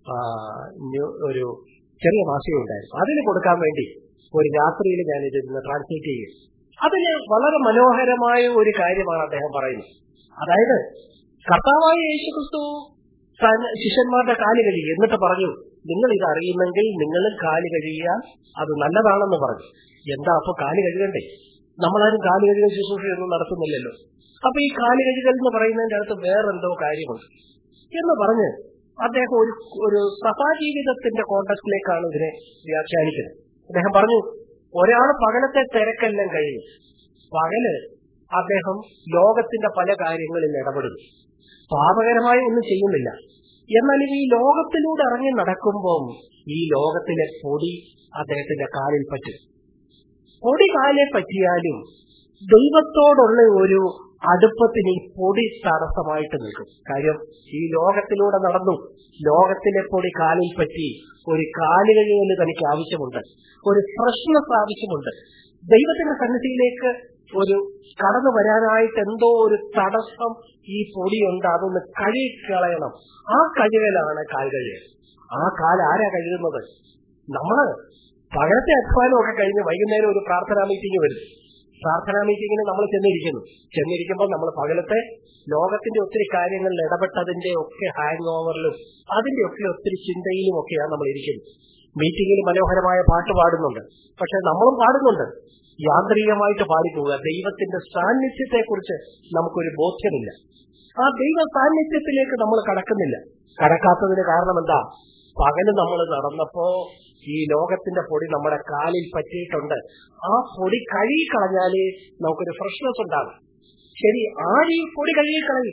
ഒരു ചെറിയ മാസിക ഉണ്ടായിരുന്നു. അതിന് കൊടുക്കാൻ വേണ്ടി ഒരു രാത്രിയിൽ ഞാൻ ഇത് ട്രാൻസ്ലേറ്റ് ചെയ്യും. അതിന് വളരെ മനോഹരമായ ഒരു കാര്യമാണ് അദ്ദേഹം പറയുന്നത്. അതായത് കർത്താവായ യേശുക്രിസ്തു ശിഷ്യന്മാരുടെ കാല് കഴുകി, എന്നിട്ട് പറഞ്ഞു, നിങ്ങൾ ഇത് അറിയുന്നെങ്കിൽ നിങ്ങളും കാല് കഴുകിയാൽ അത് നല്ലതാണെന്ന് പറഞ്ഞു. എന്താ അപ്പൊ കാല് കഴുകണ്ടേ? നമ്മളാരും കാല് കഴുകൽ ശുശ്രൂഷയൊന്നും നടത്തുന്നില്ലല്ലോ. അപ്പൊ ഈ കാല് കഴുകൽ എന്ന് പറയുന്നതിന്റെ അടുത്ത് വേറെന്തോ കാര്യമുണ്ട് എന്ന് പറഞ്ഞ് അദ്ദേഹം ഒരു ഒരു സഭാജീവിതത്തിന്റെ കോണ്ടക്സ്റ്റിലേക്കാണ് ഇതിനെ വ്യാഖ്യാനിക്കുന്നത്. അദ്ദേഹം പറഞ്ഞു, ഒരാൾ പകലത്തെ തിരക്കെല്ലാം കഴിയും. പകല് അദ്ദേഹം ലോകത്തിന്റെ പല കാര്യങ്ങളിൽ ഇടപെടുന്നു, പാപകരമായി ഒന്നും ചെയ്യുന്നില്ല. എന്നാലും ഈ ലോകത്തിലൂടെ ഇറങ്ങി നടക്കുമ്പോൾ ഈ ലോകത്തിലെ പൊടി അദ്ദേഹത്തിന്റെ കാലിൽ പറ്റും. പൊടി കാലെ പറ്റിയാലും ദൈവത്തോടുള്ള ഒരു അടുപ്പത്തിന് ഈ പൊടി തടസ്സമായിട്ട് നിൽക്കും. കാര്യം ഈ ലോകത്തിലൂടെ നടന്നു, ലോകത്തിലെ പൊടി കാലിൽ പറ്റി ഒരു കാല് കഴിയല് തനിക്ക് ആവശ്യമുണ്ട്, ഒരു ഫ്രഷ്നെസ് ആവശ്യമുണ്ട്. ദൈവത്തിന്റെ സന്നിധിയിലേക്ക് ഒരു കടന്നു വരാനായിട്ട് എന്തോ ഒരു തടസ്സം ഈ പൊടിയുണ്ട്, അതൊന്ന് കഴുകിക്കളയണം. ആ കഴുകലാണ് കാൽ കഴുകൽ. ആ കാൽ ആരാ കഴുകുന്നത്? നമ്മള് പകലത്തെ അധ്വാനമൊക്കെ കഴിഞ്ഞ് വൈകുന്നേരം ഒരു പ്രാർത്ഥനാ മീറ്റിംഗ് വരും. പ്രാർത്ഥനാ മീറ്റിങ്ങിന് നമ്മൾ ചെന്നിരിക്കുന്നു. ചെന്നിരിക്കുമ്പോൾ നമ്മൾ പകലത്തെ ലോകത്തിന്റെ ഒത്തിരി കാര്യങ്ങളിൽ ഇടപെട്ടതിന്റെ ഒക്കെ ഹാങ് ഓവറിലും അതിന്റെ ഒക്കെ ഒത്തിരി ചിന്തയിലും ഒക്കെയാണ് നമ്മൾ ഇരിക്കുന്നത്. മീറ്റിംഗിൽ മനോഹരമായ പാട്ട് പാടുന്നുണ്ട്, പക്ഷെ നമ്മളും പാടുന്നുണ്ട്, യാന്ത്രികമായിട്ട് പാടിപ്പോവുക. ദൈവത്തിന്റെ സാന്നിധ്യത്തെ കുറിച്ച് നമുക്കൊരു ബോധ്യമില്ല. ആ ദൈവ സാന്നിധ്യത്തിലേക്ക് നമ്മൾ കടക്കുന്നില്ല. കടക്കാത്തതിന് കാരണം എന്താ? പകല് നമ്മൾ നടന്നപ്പോ ഈ ലോകത്തിന്റെ പൊടി നമ്മുടെ കാലിൽ പറ്റിയിട്ടുണ്ട്. ആ പൊടി കഴുകിക്കളഞ്ഞാലേ നമുക്കൊരു ഫ്രഷ്നെസ് ഉണ്ടാകും. ശരി, ആര് ഈ പൊടി കഴുകിക്കളയും?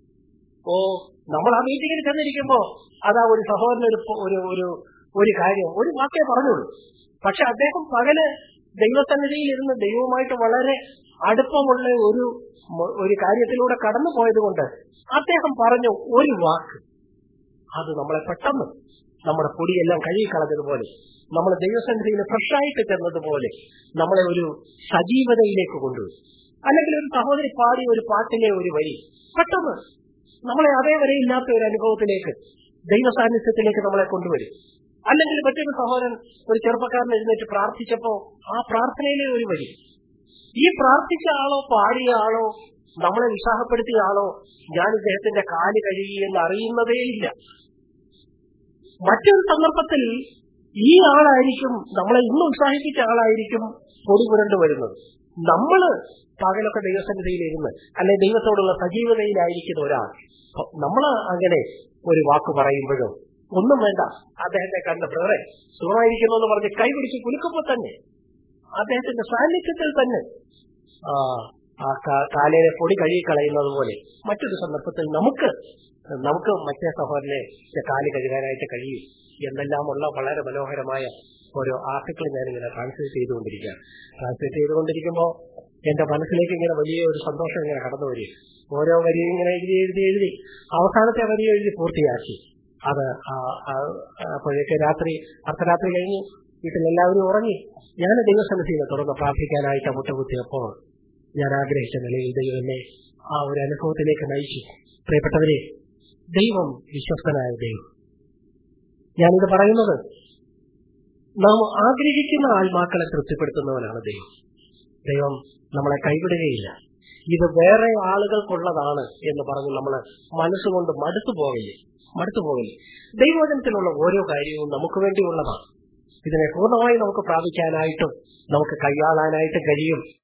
ഓ, നമ്മൾ ആ മീറ്റിങ്ങിൽ ചെന്നിരിക്കുമ്പോ അതാ ഒരു സഹോദരൻ ഒരു ഒരു ഒരു കാര്യം ഒരു വാക്കേ പറഞ്ഞുള്ളൂ. പക്ഷെ അദ്ദേഹം പകല് ദൈവസന്നിധിയിൽ ഇരുന്ന് ദൈവവുമായിട്ട് വളരെ അടുപ്പമുള്ള ഒരു ഒരു കാര്യത്തിലൂടെ കടന്നു പോയതുകൊണ്ട് അദ്ദേഹം പറഞ്ഞു ഒരു വാക്ക്, അത് നമ്മളെ പെട്ടെന്ന് നമ്മുടെ പൊടിയെല്ലാം കഴുകിക്കളഞ്ഞതുപോലെ, നമ്മൾ ദൈവസന്നിധിയിൽ ഫ്രഷായിട്ട് ചെന്നതുപോലെ നമ്മളെ ഒരു സജീവതയിലേക്ക് കൊണ്ടുവരും. അല്ലെങ്കിൽ ഒരു സഹോദരി പാടിയ ഒരു പാട്ടിലെ ഒരു വരി പെട്ടെന്ന് നമ്മളെ അതേ വരെയില്ലാത്ത ഒരു അനുഭവത്തിലേക്ക്, ദൈവസാന്നിധ്യത്തിലേക്ക് നമ്മളെ കൊണ്ടുവരും. അല്ലെങ്കിൽ മറ്റൊരു സഹോദരൻ, ഒരു ചെറുപ്പക്കാരൻ എഴുന്നേറ്റ് പ്രാർത്ഥിച്ചപ്പോ ആ പ്രാർത്ഥനയിലെ ഒരു വരി, ഈ പ്രാർത്ഥിച്ച ആളോ പാടിയ ആളോ നമ്മളെ ഉത്സാഹപ്പെടുത്തിയ ആളോ ഞാൻ ഇദ്ദേഹത്തിന്റെ കാല് കഴുകി എന്ന് അറിയുന്നതേയില്ല. മറ്റൊരു സന്ദർഭത്തിൽ ഈ ആളായിരിക്കും, നമ്മളെ ഇന്ന് ഉത്സാഹിപ്പിച്ച ആളായിരിക്കും പൊടി പുരണ്ടു വരുന്നത്. നമ്മള് പകലൊക്കെ ദൈവസന്നിധിയിലിരുന്ന് അല്ലെ ദൈവത്തോടുള്ള സജീവതയിലായിരിക്കുന്ന ഒരാൾ നമ്മള് അങ്ങനെ ഒരു വാക്ക് പറയുമ്പോഴോ ഒന്നും വേണ്ട, അദ്ദേഹത്തെ കണ്ട ബ്രദറെ സുഖമായിരിക്കുന്നു എന്ന് പറഞ്ഞ് കൈപിടിച്ച് കുലുക്കുമ്പോൾ തന്നെ അദ്ദേഹത്തിന്റെ സാന്നിധ്യത്തിൽ തന്നെ ആ കാലിലെ പൊടി കഴുകിക്കളയുന്നത് പോലെ മറ്റൊരു സന്ദർഭത്തിൽ നമുക്ക് നമുക്ക് മറ്റേ സഹോദരനെ കാല് കഴുകാനായിട്ട് കഴിയും എന്നെല്ലാമുള്ള വളരെ മനോഹരമായ ഒരു ആർട്ടിക്കിൾ ഞാനിങ്ങനെ ട്രാൻസ്ലേറ്റ് ചെയ്തുകൊണ്ടിരിക്കുകയാണ്. ട്രാൻസ്ലേറ്റ് ചെയ്തുകൊണ്ടിരിക്കുമ്പോൾ എന്റെ മനസ്സിലേക്ക് ഇങ്ങനെ വലിയ ഒരു സന്തോഷം ഇങ്ങനെ കടന്നു വരിക. ഓരോ വരിയും ഇങ്ങനെ എഴുതി എഴുതി എഴുതി അവസാനത്തെ വരി എഴുതി പൂർത്തിയാക്കി. അത് അപ്പോഴേക്ക് രാത്രി അർദ്ധരാത്രി കഴിഞ്ഞ് വീട്ടിലെല്ലാവരും ഉറങ്ങി. ഞാൻ ദൈവസന്നിധിയിൽ തുറന്ന് പ്രാർത്ഥിക്കാനായിട്ട് മുട്ടുകുത്തിയപ്പോൾ ഞാൻ ആഗ്രഹിച്ച നിലയിൽ ദൈവം എന്നെ ആ ഒരു അനുഭവത്തിലേക്ക് നയിച്ചു. പ്രിയപ്പെട്ടവരെ, ദൈവം വിശ്വസ്തനായ ദൈവം. ഞാനിത് പറയുന്നത് നാം ആഗ്രഹിക്കുന്ന ആത്മാക്കളെ തൃപ്തിപ്പെടുത്തുന്നവനാണ് ദൈവം. ദൈവം നമ്മളെ കൈവിടുകയില്ല. ഇത് വേറെ ആളുകൾക്കുള്ളതാണ് എന്ന് പറഞ്ഞ് നമ്മൾ മനസ്സുകൊണ്ട് മടുത്തു പോകില്ലേ മടുത്തു പോകില്ലേ ദൈവവചനത്തിലുള്ള ഓരോ കാര്യവും നമുക്ക് വേണ്ടിയുള്ളതാണ്. ഇതിനെ പൂർണ്ണമായി നമുക്ക് പ്രാപിക്കാനായിട്ടും നമുക്ക് കൈയാളാനായിട്ട് കഴിയും.